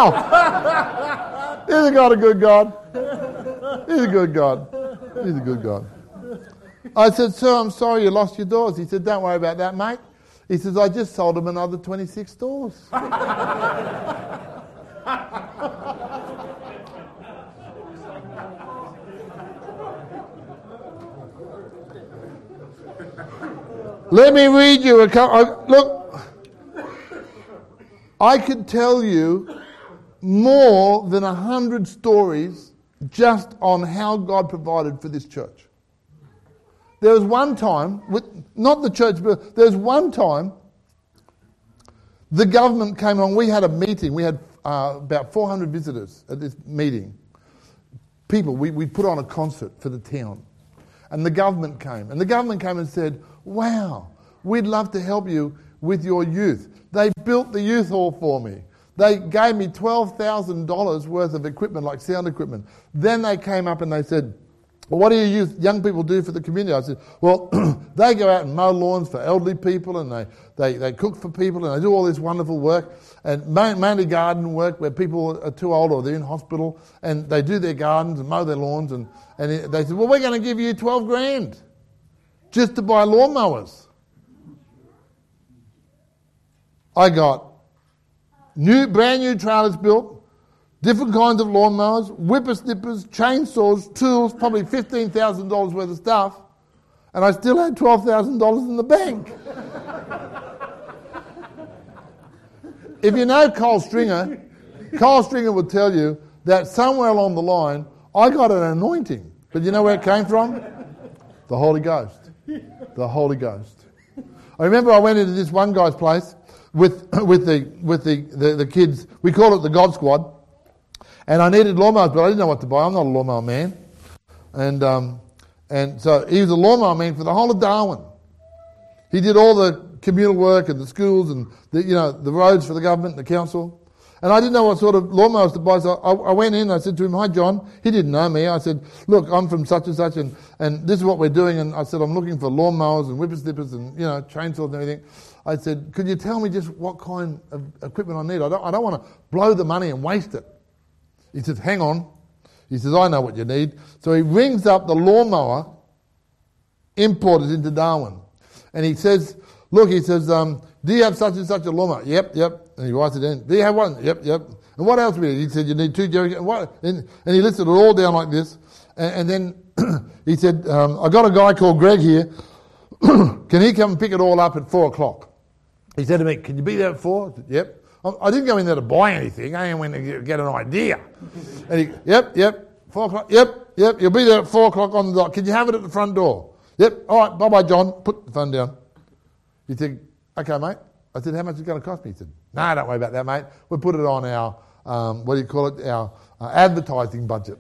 now. Isn't God a good God? He's a good God. He's a good God. I said, sir, I'm sorry you lost your doors. He said, don't worry about that, mate. He says, I just sold him another 26 doors. Let me read you a couple. Look, I could tell you more than 100 stories just on how God provided for this church. There was one time, not the church, but there was one time the government came on. We had a meeting. We had about 400 visitors at this meeting. People, we put on a concert for the town. And the government came. And the government came and said, wow, we'd love to help you with your youth. They built the youth hall for me. They gave me $12,000 worth of equipment, like sound equipment. Then they came up and they said, well, what do you young people do for the community? I said, well, they go out and mow lawns for elderly people, and they cook for people, and they do all this wonderful work, and mainly garden work where people are too old or they're in hospital, and they do their gardens and mow their lawns, and they said, well, we're going to give you 12 grand just to buy lawnmowers. I got brand new trailers built, different kinds of lawnmowers, whippersnippers, chainsaws, tools, probably $15,000 worth of stuff, and I still had $12,000 in the bank. If you know Cole Stringer will tell you that somewhere along the line, I got an anointing. But you know where it came from? The Holy Ghost. The Holy Ghost. I remember I went into this one guy's place with the kids. We call it the God Squad. And I needed lawnmowers, but I didn't know what to buy. I'm not a lawnmower man. And so he was a lawnmower man for the whole of Darwin. He did all the communal work and the schools and the roads for the government and the council. And I didn't know what sort of lawnmowers to buy, so I went in and I said to him, hi John. He didn't know me. I said, look, I'm from such and such, and this is what we're doing. And I said, I'm looking for lawnmowers and whippersnippers and chainsaws and everything. I said, could you tell me just what kind of equipment I need? I don't want to blow the money and waste it. He says, hang on. He says, I know what you need. So he rings up the lawnmower importers into Darwin. And he says, look, do you have such and such a lawnmower? Yep. And he writes it in. Do you have one? Yep. And what else do we need? He said, you need 2 jerry cans. And he listed it all down like this. And then he said, I got a guy called Greg here. Can he come and pick it all up at 4 o'clock? He said to me, can you be there at 4? I said, yep. I didn't go in there to buy anything. I went to get an idea. And he, yep, 4 o'clock, yep, you'll be there at 4 o'clock on the dot. Can you have it at the front door? Yep, all right, bye-bye, John. Put the phone down. He said, okay, mate. I said, how much is it going to cost me? He said, no, don't worry about that, mate. We'll put it on our, our advertising budget.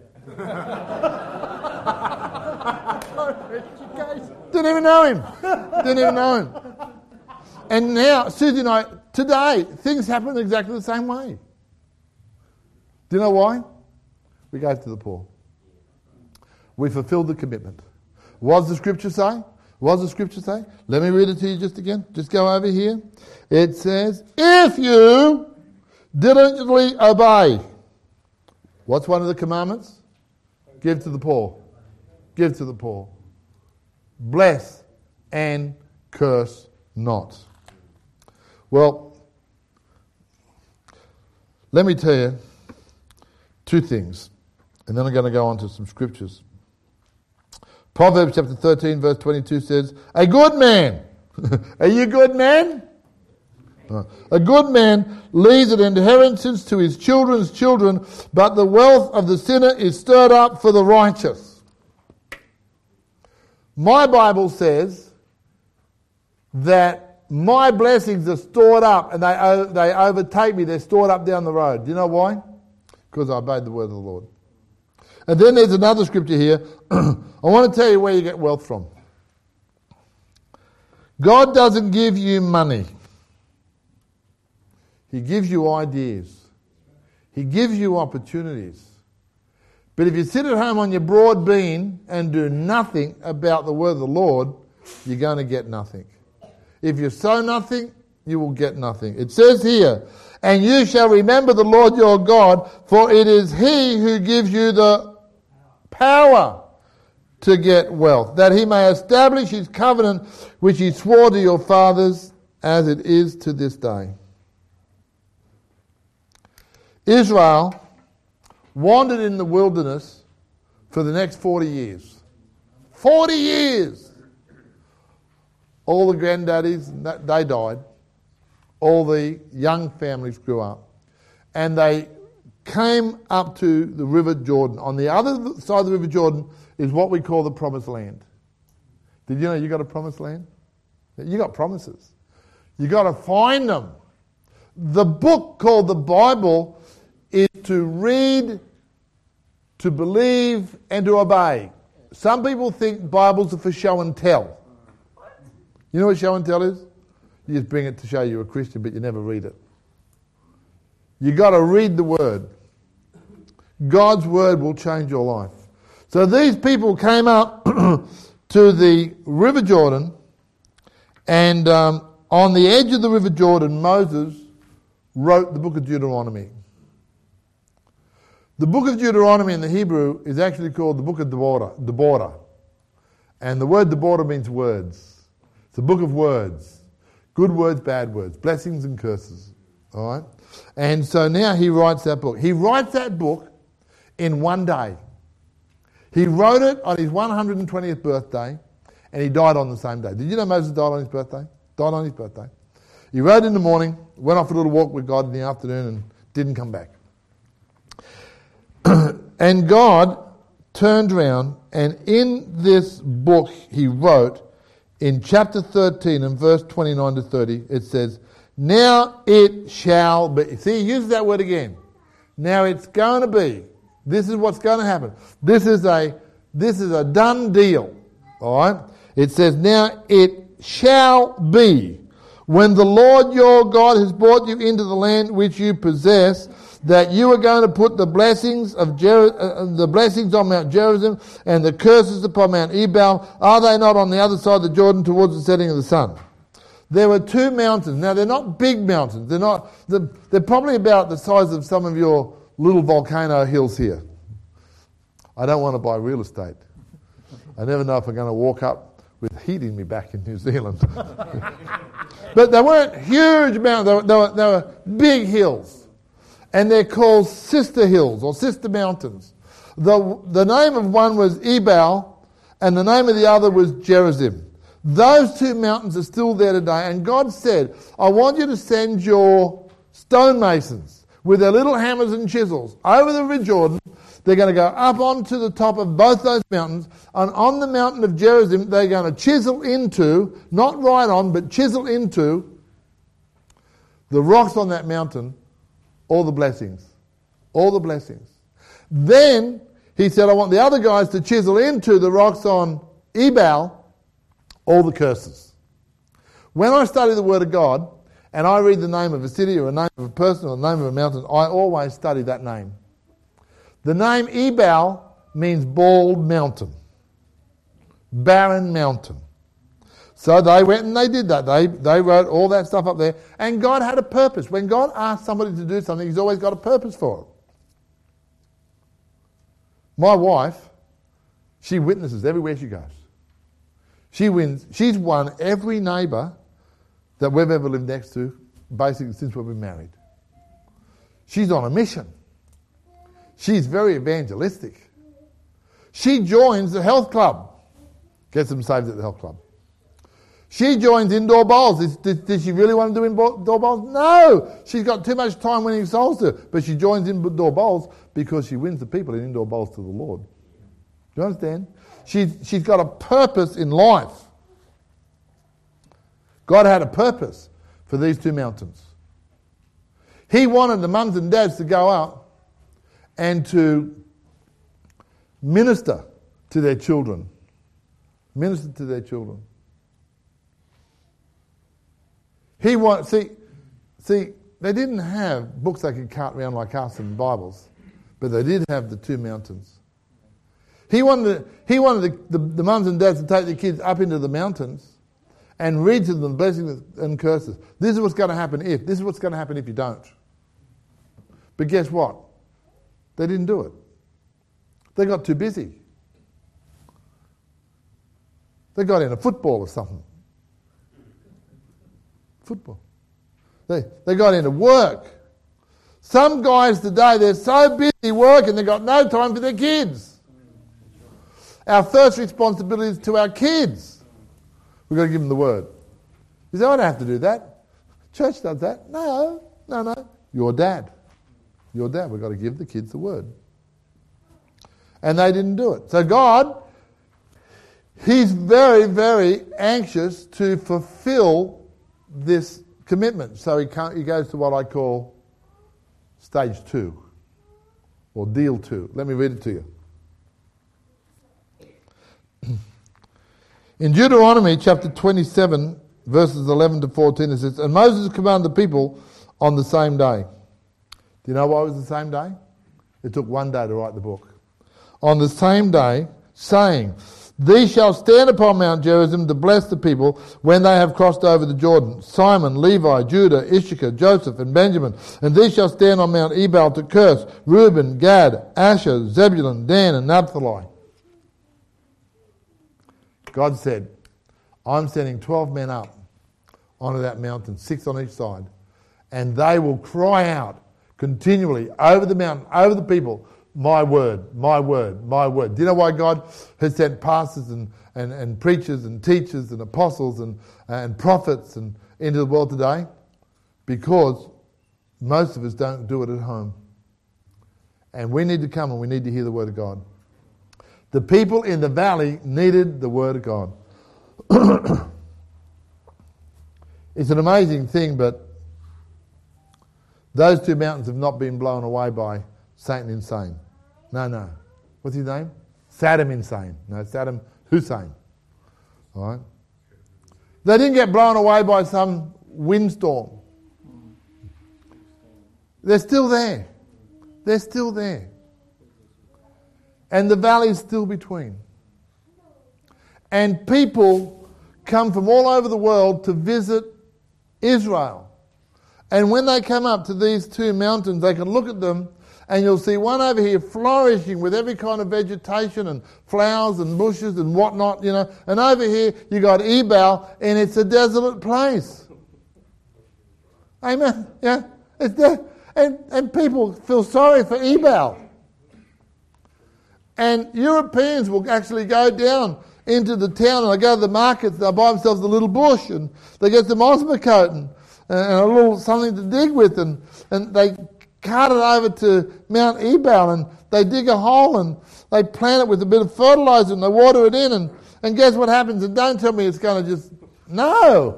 Didn't even know him. And now, Susie and I, today, things happen exactly the same way. Do you know why? We gave to the poor. We fulfilled the commitment. What does the scripture say? Let me read it to you just again. Just go over here. It says, if you diligently obey. What's one of the commandments? Give to the poor. Give to the poor. Bless and curse not. Well, let me tell you 2 things, and then I'm going to go on to some scriptures. Proverbs chapter 13, verse 22 says, a good man. Are you a good man? A good man leaves an inheritance to his children's children, but the wealth of the sinner is stirred up for the righteous. My Bible says that my blessings are stored up and they overtake me. They're stored up down the road. Do you know why? Because I obeyed the word of the Lord. And then there's another scripture here. I want to tell you where you get wealth from. God doesn't give you money. He gives you ideas. He gives you opportunities. But if you sit at home on your broad bean and do nothing about the word of the Lord, you're going to get nothing. If you sow nothing, you will get nothing. It says here, and you shall remember the Lord your God, for it is He who gives you the power to get wealth, that He may establish His covenant which He swore to your fathers, as it is to this day. Israel wandered in the wilderness for the next 40 years. 40 years! All the granddaddies, they died. All the young families grew up. And they came up to the River Jordan. On the other side of the River Jordan is what we call the Promised Land. Did you know you got a promised land? You got promises. You got to find them. The book called the Bible is to read, to believe, and to obey. Some people think Bibles are for show and tell. You know what show and tell is? You just bring it to show you're a Christian, but you never read it. You got to read the Word. God's Word will change your life. So these people came up to the River Jordan, and on the edge of the River Jordan, Moses wrote the book of Deuteronomy. The book of Deuteronomy in the Hebrew is actually called the book of Deborah. And the word Deborah means words. It's a book of words. Good words, bad words, blessings and curses. All right? And so now he writes that book. He writes that book in one day. He wrote it on his 120th birthday, and he died on the same day. Did you know Moses died on his birthday? Died on his birthday. He wrote in the morning, went off a little walk with God in the afternoon, and didn't come back. And God turned around, and in this book he wrote, in chapter 13 and verse 29 to 30, it says, now it shall be. See, he uses that word again. Now it's going to be. This is what's going to happen. This is a done deal. All right? It says, now it shall be, when the Lord your God has brought you into the land which you possess, that you are going to put the blessings of the blessings on Mount Gerizim and the curses upon Mount Ebal. Are they not on the other side of the Jordan towards the setting of the sun? There were two mountains. Now they're not big mountains. They're probably about the size of some of your little volcano hills here. I don't want to buy real estate. I never know if I'm going to walk up with heating me back in New Zealand. But they weren't huge mountains. They were big hills. And they're called sister hills or sister mountains. The name of one was Ebal, and the name of the other was Gerizim. Those two mountains are still there today. And God said, I want you to send your stonemasons with their little hammers and chisels over the River Jordan. They're going to go up onto the top of both those mountains. And on the mountain of Gerizim, they're going to chisel into, not right on, but chisel into the rocks on that mountain, all the blessings. All the blessings. Then he said, I want the other guys to chisel into the rocks on Ebal, all the curses. When I study the Word of God, and I read the name of a city or a name of a person or the name of a mountain, I always study that name. The name Ebal means bald mountain. Barren mountain. So they went and they did that. They wrote all that stuff up there. And God had a purpose. When God asks somebody to do something, He's always got a purpose for it. My wife, she witnesses everywhere she goes. She's won every neighbour that we've ever lived next to, basically since we've been married. She's on a mission. She's very evangelistic. She joins the health club. Gets them saved at the health club. She joins indoor bowls. Did she really want to do indoor bowls? No! She's got too much time winning souls to it. But she joins indoor bowls because she wins the people in indoor bowls to the Lord. Do you understand? She's got a purpose in life. God had a purpose for these two mountains. He wanted the mums and dads to go out and to minister to their children. Minister to their children. See, they didn't have books they could cart around like us and Bibles, but they did have the two mountains. He wanted the mums and dads to take their kids up into the mountains and read to them blessings and curses. This is what's going to happen if. This is what's going to happen if you don't. But guess what? They didn't do it. They got too busy. They got into football or something. Football. They got into work. Some guys today, they're so busy working, they've got no time for their kids. Our first responsibility is to our kids. We've got to give them the word. You say, I don't have to do that. Church does that. No. Your dad. We've got to give the kids the word. And they didn't do it. So God, He's very, very anxious to fulfill this commitment. So he goes to what I call stage 2 or deal 2. Let me read it to you. In Deuteronomy chapter 27, verses 11 to 14, it says, and Moses commanded the people on the same day. Do you know why it was the same day? It took one day to write the book. On the same day, saying, these shall stand upon Mount Gerizim to bless the people when they have crossed over the Jordan. Simon, Levi, Judah, Issachar, Joseph, and Benjamin. And these shall stand on Mount Ebal to curse Reuben, Gad, Asher, Zebulun, Dan, and Naphtali. God said, I'm sending 12 men up onto that mountain, 6 on each side, and they will cry out continually over the mountain, over the people, my word, my word, my word. Do you know why God has sent pastors and preachers and teachers and apostles and prophets and into the world today? Because most of us don't do it at home. And we need to come and we need to hear the word of God. The people in the valley needed the word of God. It's an amazing thing, but those two mountains have not been blown away by Satan insane. No. What's his name? Saddam insane. No, Saddam Hussein. All right. They didn't get blown away by some windstorm. They're still there. They're still there. And the valley is still between. And people come from all over the world to visit Israel. And when they come up to these two mountains, they can look at them and you'll see one over here flourishing with every kind of vegetation and flowers and bushes and whatnot, you know. And over here you got Ebal and it's a desolate place. Amen? Yeah? It's there. And people feel sorry for Ebal. And Europeans will actually go down into the town and they go to the markets, they'll buy themselves a little bush and they get some osmocote and a little something to dig with and they cart it over to Mount Ebal and they dig a hole and they plant it with a bit of fertilizer and they water it in and guess what happens? And don't tell me it's going to just... No.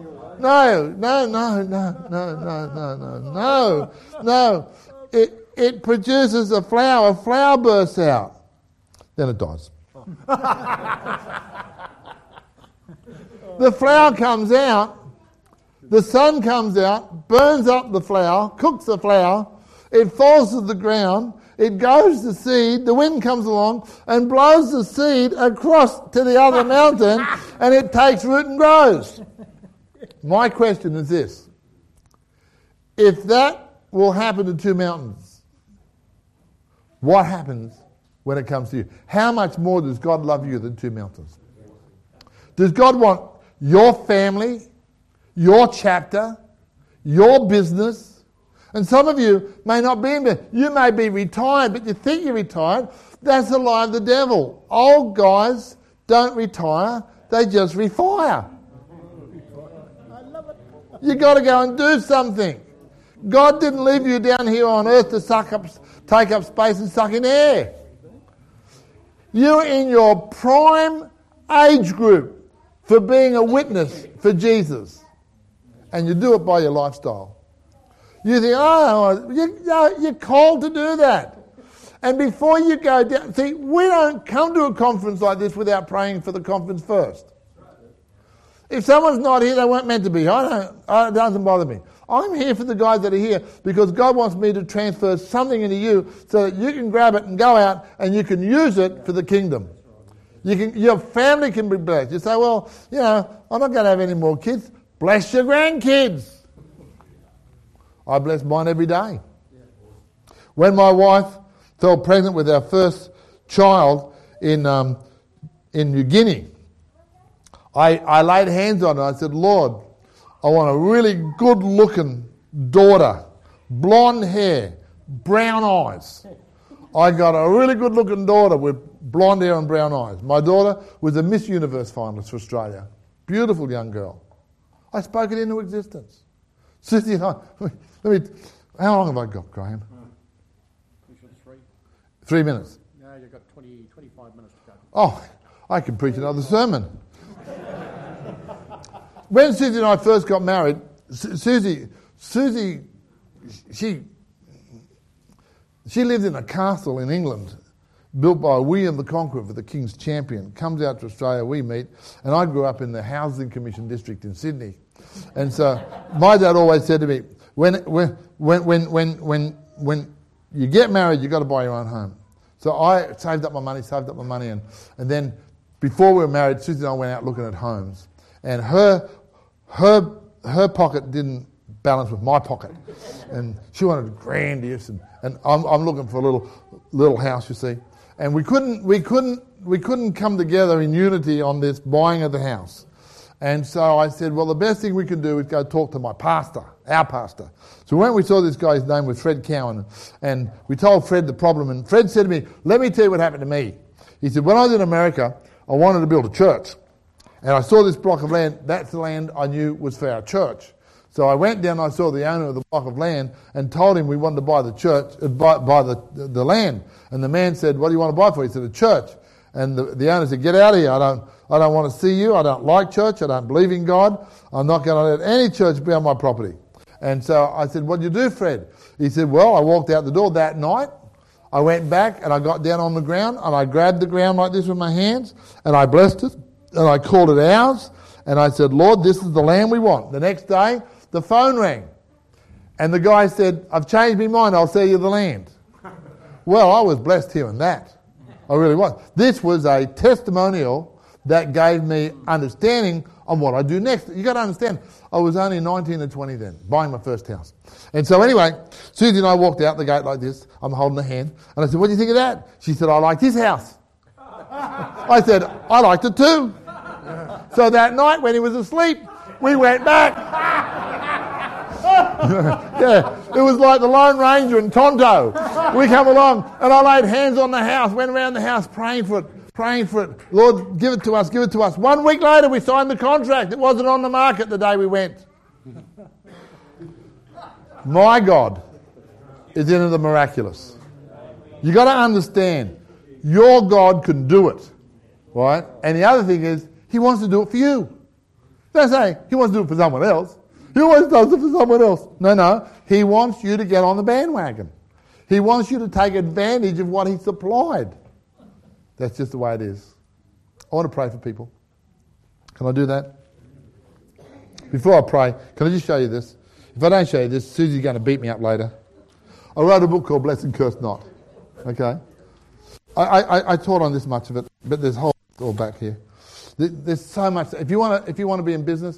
It produces a flower bursts out. Then it dies. The flower comes out, the sun comes out, burns up the flower, cooks the flower, it falls to the ground, it goes to seed, the wind comes along and blows the seed across to the other mountain and it takes root and grows. My question is this: if that will happen to two mountains, what happens when it comes to you? How much more does God love you than two mountains? Does God want your family, your chapter, your business? And some of you may not be in there. You may be retired, but you think you're retired. That's a lie of the devil. Old guys don't retire, they just refire. You got to go and do something. God didn't leave you down here on earth to take up space and suck in air. You're in your prime age group for being a witness for Jesus. And you do it by your lifestyle. You think, you're called to do that. And before you go down, see, we don't come to a conference like this without praying for the conference first. If someone's not here, they weren't meant to be. It doesn't bother me. I'm here for the guys that are here because God wants me to transfer something into you so that you can grab it and go out and you can use it for the kingdom. Your family can be blessed. You say, well, I'm not going to have any more kids. Bless your grandkids. I bless mine every day. When my wife fell pregnant with our first child in New Guinea, I laid hands on her. I said, Lord, I want a really good-looking daughter, blonde hair, brown eyes. I got a really good-looking daughter with blonde hair and brown eyes. My daughter was a Miss Universe finalist for Australia. Beautiful young girl. I spoke it into existence. Susie and I, how long have I got, Graham? 3 minutes. No, you've got 25 minutes to go. Oh, I can preach another sermon. When Susie and I first got married, Susie, she lived in a castle in England built by William the Conqueror for the King's Champion. Comes out to Australia, we meet, and I grew up in the Housing Commission district in Sydney. And so my dad always said to me, when you get married, you've got to buy your own home. So I saved up my money, and then before we were married, Susie and I went out looking at homes. And her pocket didn't balance with my pocket. And she wanted grandiose, and I'm looking for a little house, you see. And we couldn't come together in unity on this buying of the house. And so I said, well, the best thing we can do is go talk to my pastor, our pastor. So when we saw this guy, his name was Fred Cowan, and we told Fred the problem, and Fred said to me, let me tell you what happened to me. He said, when I was in America, I wanted to build a church. And I saw this block of land, that's the land I knew was for our church. So I went down and I saw the owner of the block of land and told him we wanted to buy the church, buy the land. And the man said, what do you want to buy for? He said, a church. And the owner said, get out of here. I don't want to see you. I don't like church. I don't believe in God. I'm not going to let any church be on my property. And so I said, what did you do, Fred? He said, well, I walked out the door that night. I went back and I got down on the ground and I grabbed the ground like this with my hands and I blessed it and I called it ours. And I said, Lord, this is the land we want. The next day, the phone rang. And the guy said, I've changed my mind. I'll sell you the land. Well, I was blessed hearing that. I really was. This was a testimonial that gave me understanding on what I do next. You got to understand, I was only 19 or 20 then, buying my first house. And so anyway, Susie and I walked out the gate like this. I'm holding her hand. And I said, what do you think of that? She said, I like this house. I said, I liked it too. So that night when he was asleep, we went back. Yeah, it was like the Lone Ranger and Tonto. We come along and I laid hands on the house, went around the house praying for it. Lord, give it to us, give it to us. 1 week later we signed the contract. It wasn't on the market the day we went. My God is into the miraculous. You got to understand, your God can do it, right? And the other thing is, He wants to do it for you. Don't say He wants to do it for someone else. He always does it for someone else. No. He wants you to get on the bandwagon. He wants you to take advantage of what He supplied. That's just the way it is. I want to pray for people. Can I do that? Before I pray, can I just show you this? If I don't show you this, Susie's going to beat me up later. I wrote a book called Bless and Curse Not. Okay? I taught on this much of it, but there's whole all back here. There's so much. If you want to be in business,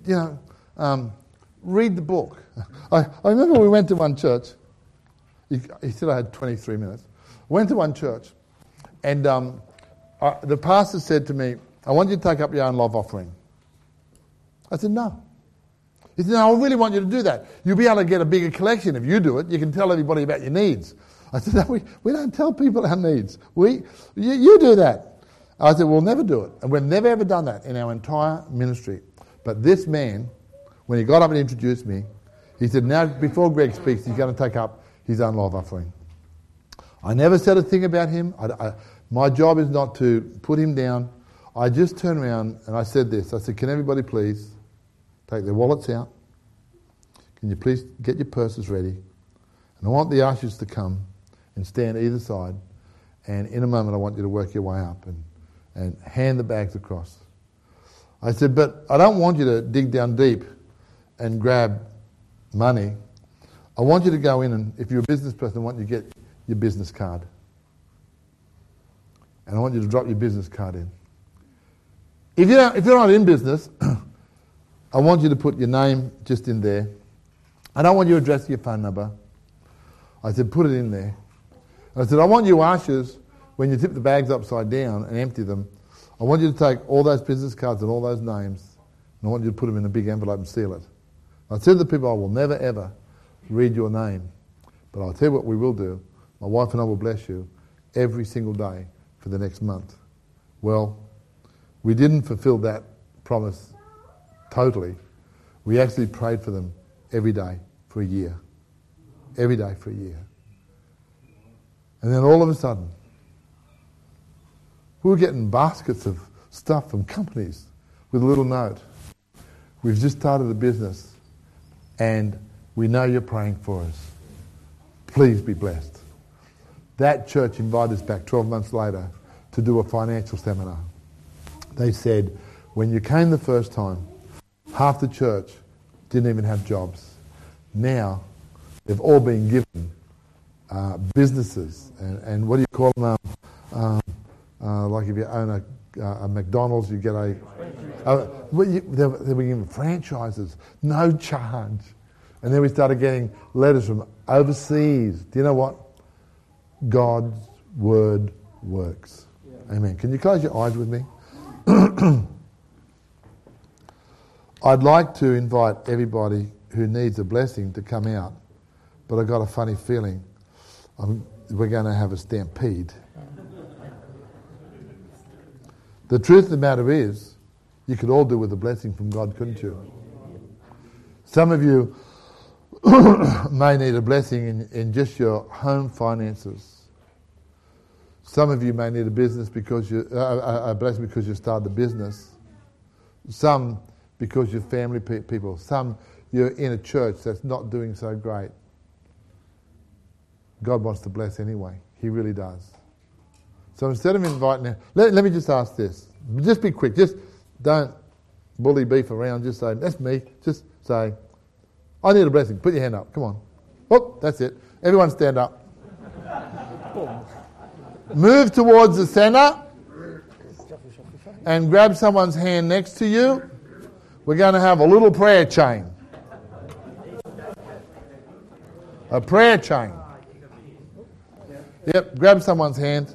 read the book. I remember we went to one church. He said I had 23 minutes. Went to one church, and the pastor said to me, I want you to take up your own love offering. I said, no. He said, no, I really want you to do that. You'll be able to get a bigger collection if you do it. You can tell everybody about your needs. I said, no, we don't tell people our needs. You do that. I said, we'll never do it. And we've never ever done that in our entire ministry. But this man when he got up and introduced me, he said, now before Greg speaks, he's going to take up his own love offering. I never said a thing about him. My job is not to put him down. I just turned around and I said this. I said, can everybody please take their wallets out? Can you please get your purses ready? And I want the ushers to come and stand either side. And in a moment, I want you to work your way up and hand the bags across. I said, but I don't want you to dig down deep and grab money. I want you to go in and, if you're a business person, I want you to get your business card. And I want you to drop your business card in. If you're not in business, I want you to put your name just in there. I don't want you to address your phone number. I said, put it in there. I said, I want you ushers, when you tip the bags upside down and empty them, I want you to take all those business cards and all those names, and I want you to put them in a big envelope and seal it. I said to the people, I will never, ever read your name, but I'll tell you what we will do. My wife and I will bless you every single day for the next month. Well, we didn't fulfill that promise totally. We actually prayed for them every day for a year. Every day for a year. And then all of a sudden, we were getting baskets of stuff from companies with a little note. We've just started a business and we know you're praying for us. Please be blessed. That church invited us back 12 months later to do a financial seminar. They said, when you came the first time, half the church didn't even have jobs. Now, they've all been given businesses. And what do you call them? Like if you own a McDonald's, you get they were given franchises, no charge. And then we started getting letters from overseas. Do you know what? God's word works. Yeah. Amen. Can you close your eyes with me? I'd like to invite everybody who needs a blessing to come out, but I've got a funny feeling we're going to have a stampede. The truth of the matter is, you could all do with a blessing from God, couldn't you? Some of you may need a blessing in just your home finances. Some of you may need a business because a blessing because you started the business. Some because you're family people. Some you're in a church that's not doing so great. God wants to bless anyway. He really does. So instead of inviting... Let me just ask this. Just be quick. Just don't bully beef around. Just say, that's me. Just say, I need a blessing. Put your hand up. Come on. Oh, that's it. Everyone stand up. Move towards the centre and grab someone's hand next to you. We're going to have a little prayer chain. A prayer chain. Yep, grab someone's hand.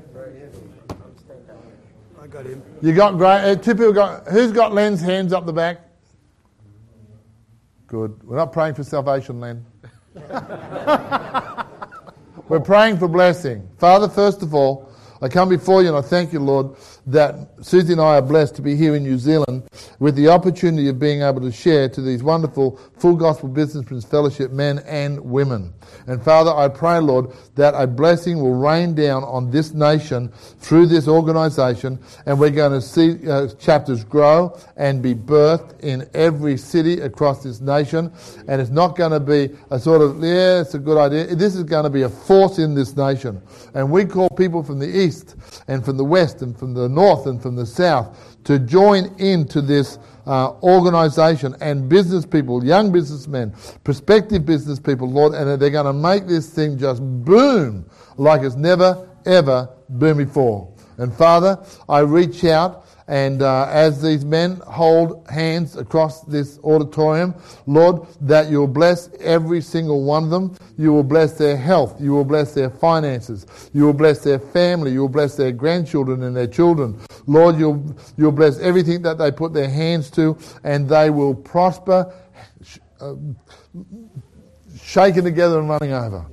I got him. You got great. Two people got. Who's got Len's hands up the back? Good. We're not praying for salvation, Len. We're praying for blessing. Father, first of all, I come before you and I thank you, Lord, that Susie and I are blessed to be here in New Zealand with the opportunity of being able to share to these wonderful Full Gospel Businessmen's Fellowship men and women. And Father, I pray, Lord, that a blessing will rain down on this nation through this organisation, and we're going to see chapters grow and be birthed in every city across this nation. And it's not going to be a sort of, yeah, it's a good idea. This is going to be a force in this nation. And we call people from the east and from the west and from the north and from the south to join into this organisation, and business people, young businessmen, prospective business people, Lord, and they're going to make this thing just boom like it's never, ever boomed before. And Father, I reach out, and as these men hold hands across this auditorium, Lord, that you'll bless every single one of them. You will bless their health. You will bless their finances. You will bless their family. You will bless their grandchildren and their children. Lord, you'll bless everything that they put their hands to, and they will prosper, shaken together and running over.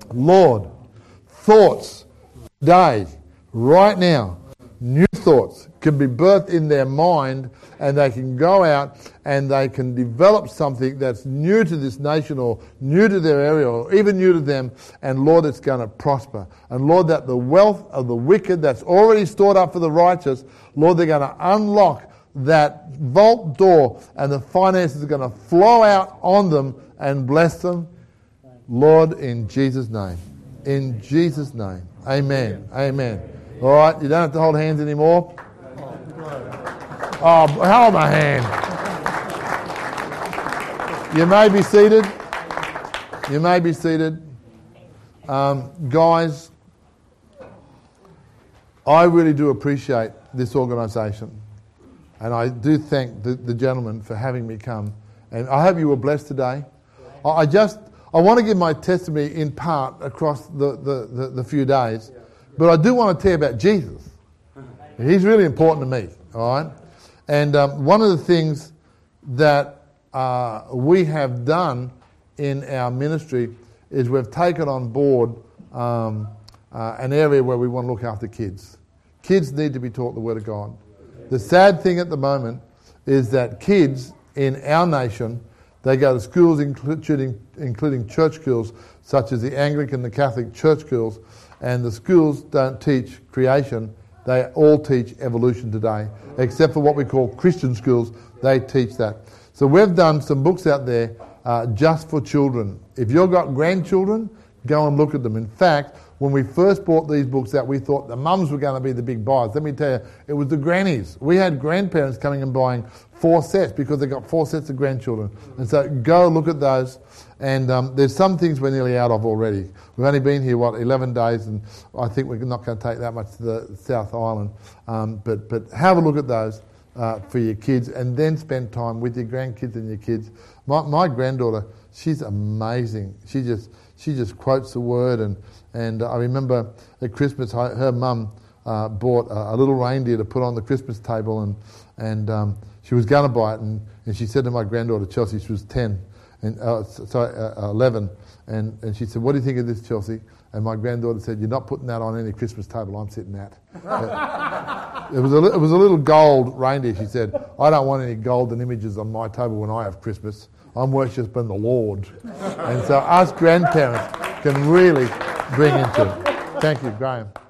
Lord, thoughts today, right now, new thoughts can be birthed in their mind, and they can go out and they can develop something that's new to this nation or new to their area or even new to them, and Lord, it's going to prosper. And Lord, that the wealth of the wicked that's already stored up for the righteous, Lord, they're going to unlock that vault door and the finances are going to flow out on them and bless them. Lord, in Jesus' name. In Jesus' name. Amen. Amen. All right, you don't have to hold hands anymore. Oh, hold my hand. You may be seated. You may be seated. Guys, I really do appreciate this organisation. And I do thank the gentleman for having me come. And I hope you were blessed today. I want to give my testimony in part across the few days. But I do want to tell you about Jesus. He's really important to me. All right? And one of the things that we have done in our ministry is we've taken on board an area where we want to look after kids. Kids need to be taught the Word of God. The sad thing at the moment is that kids in our nation, they go to schools including church schools such as the Anglican, the Catholic church schools, and the schools don't teach creation. They all teach evolution today, except for what we call Christian schools. They teach that. So we've done some books out there just for children. If you've got grandchildren, go and look at them. In fact, when we first bought these books out, we thought the mums were going to be the big buyers. Let me tell you, it was the grannies. We had grandparents coming and buying 4 sets because they got 4 sets of grandchildren. And so go look at those. And there's some things we're nearly out of already. We've only been here, 11 days, and I think we're not going to take that much to the South Island. But have a look at those for your kids, and then spend time with your grandkids and your kids. My granddaughter, she's amazing. She just quotes the word, and I remember at Christmas, her mum bought a little reindeer to put on the Christmas table, and she was going to buy it, and she said to my granddaughter Chelsea, she was 10. 11, and she said, "What do you think of this, Chelsea?" And my granddaughter said, "You're not putting that on any Christmas table I'm sitting at." It was a little gold reindeer. She said, "I don't want any golden images on my table when I have Christmas. I'm worshiping the Lord." And so us grandparents can really bring into it. Thank you, Graham.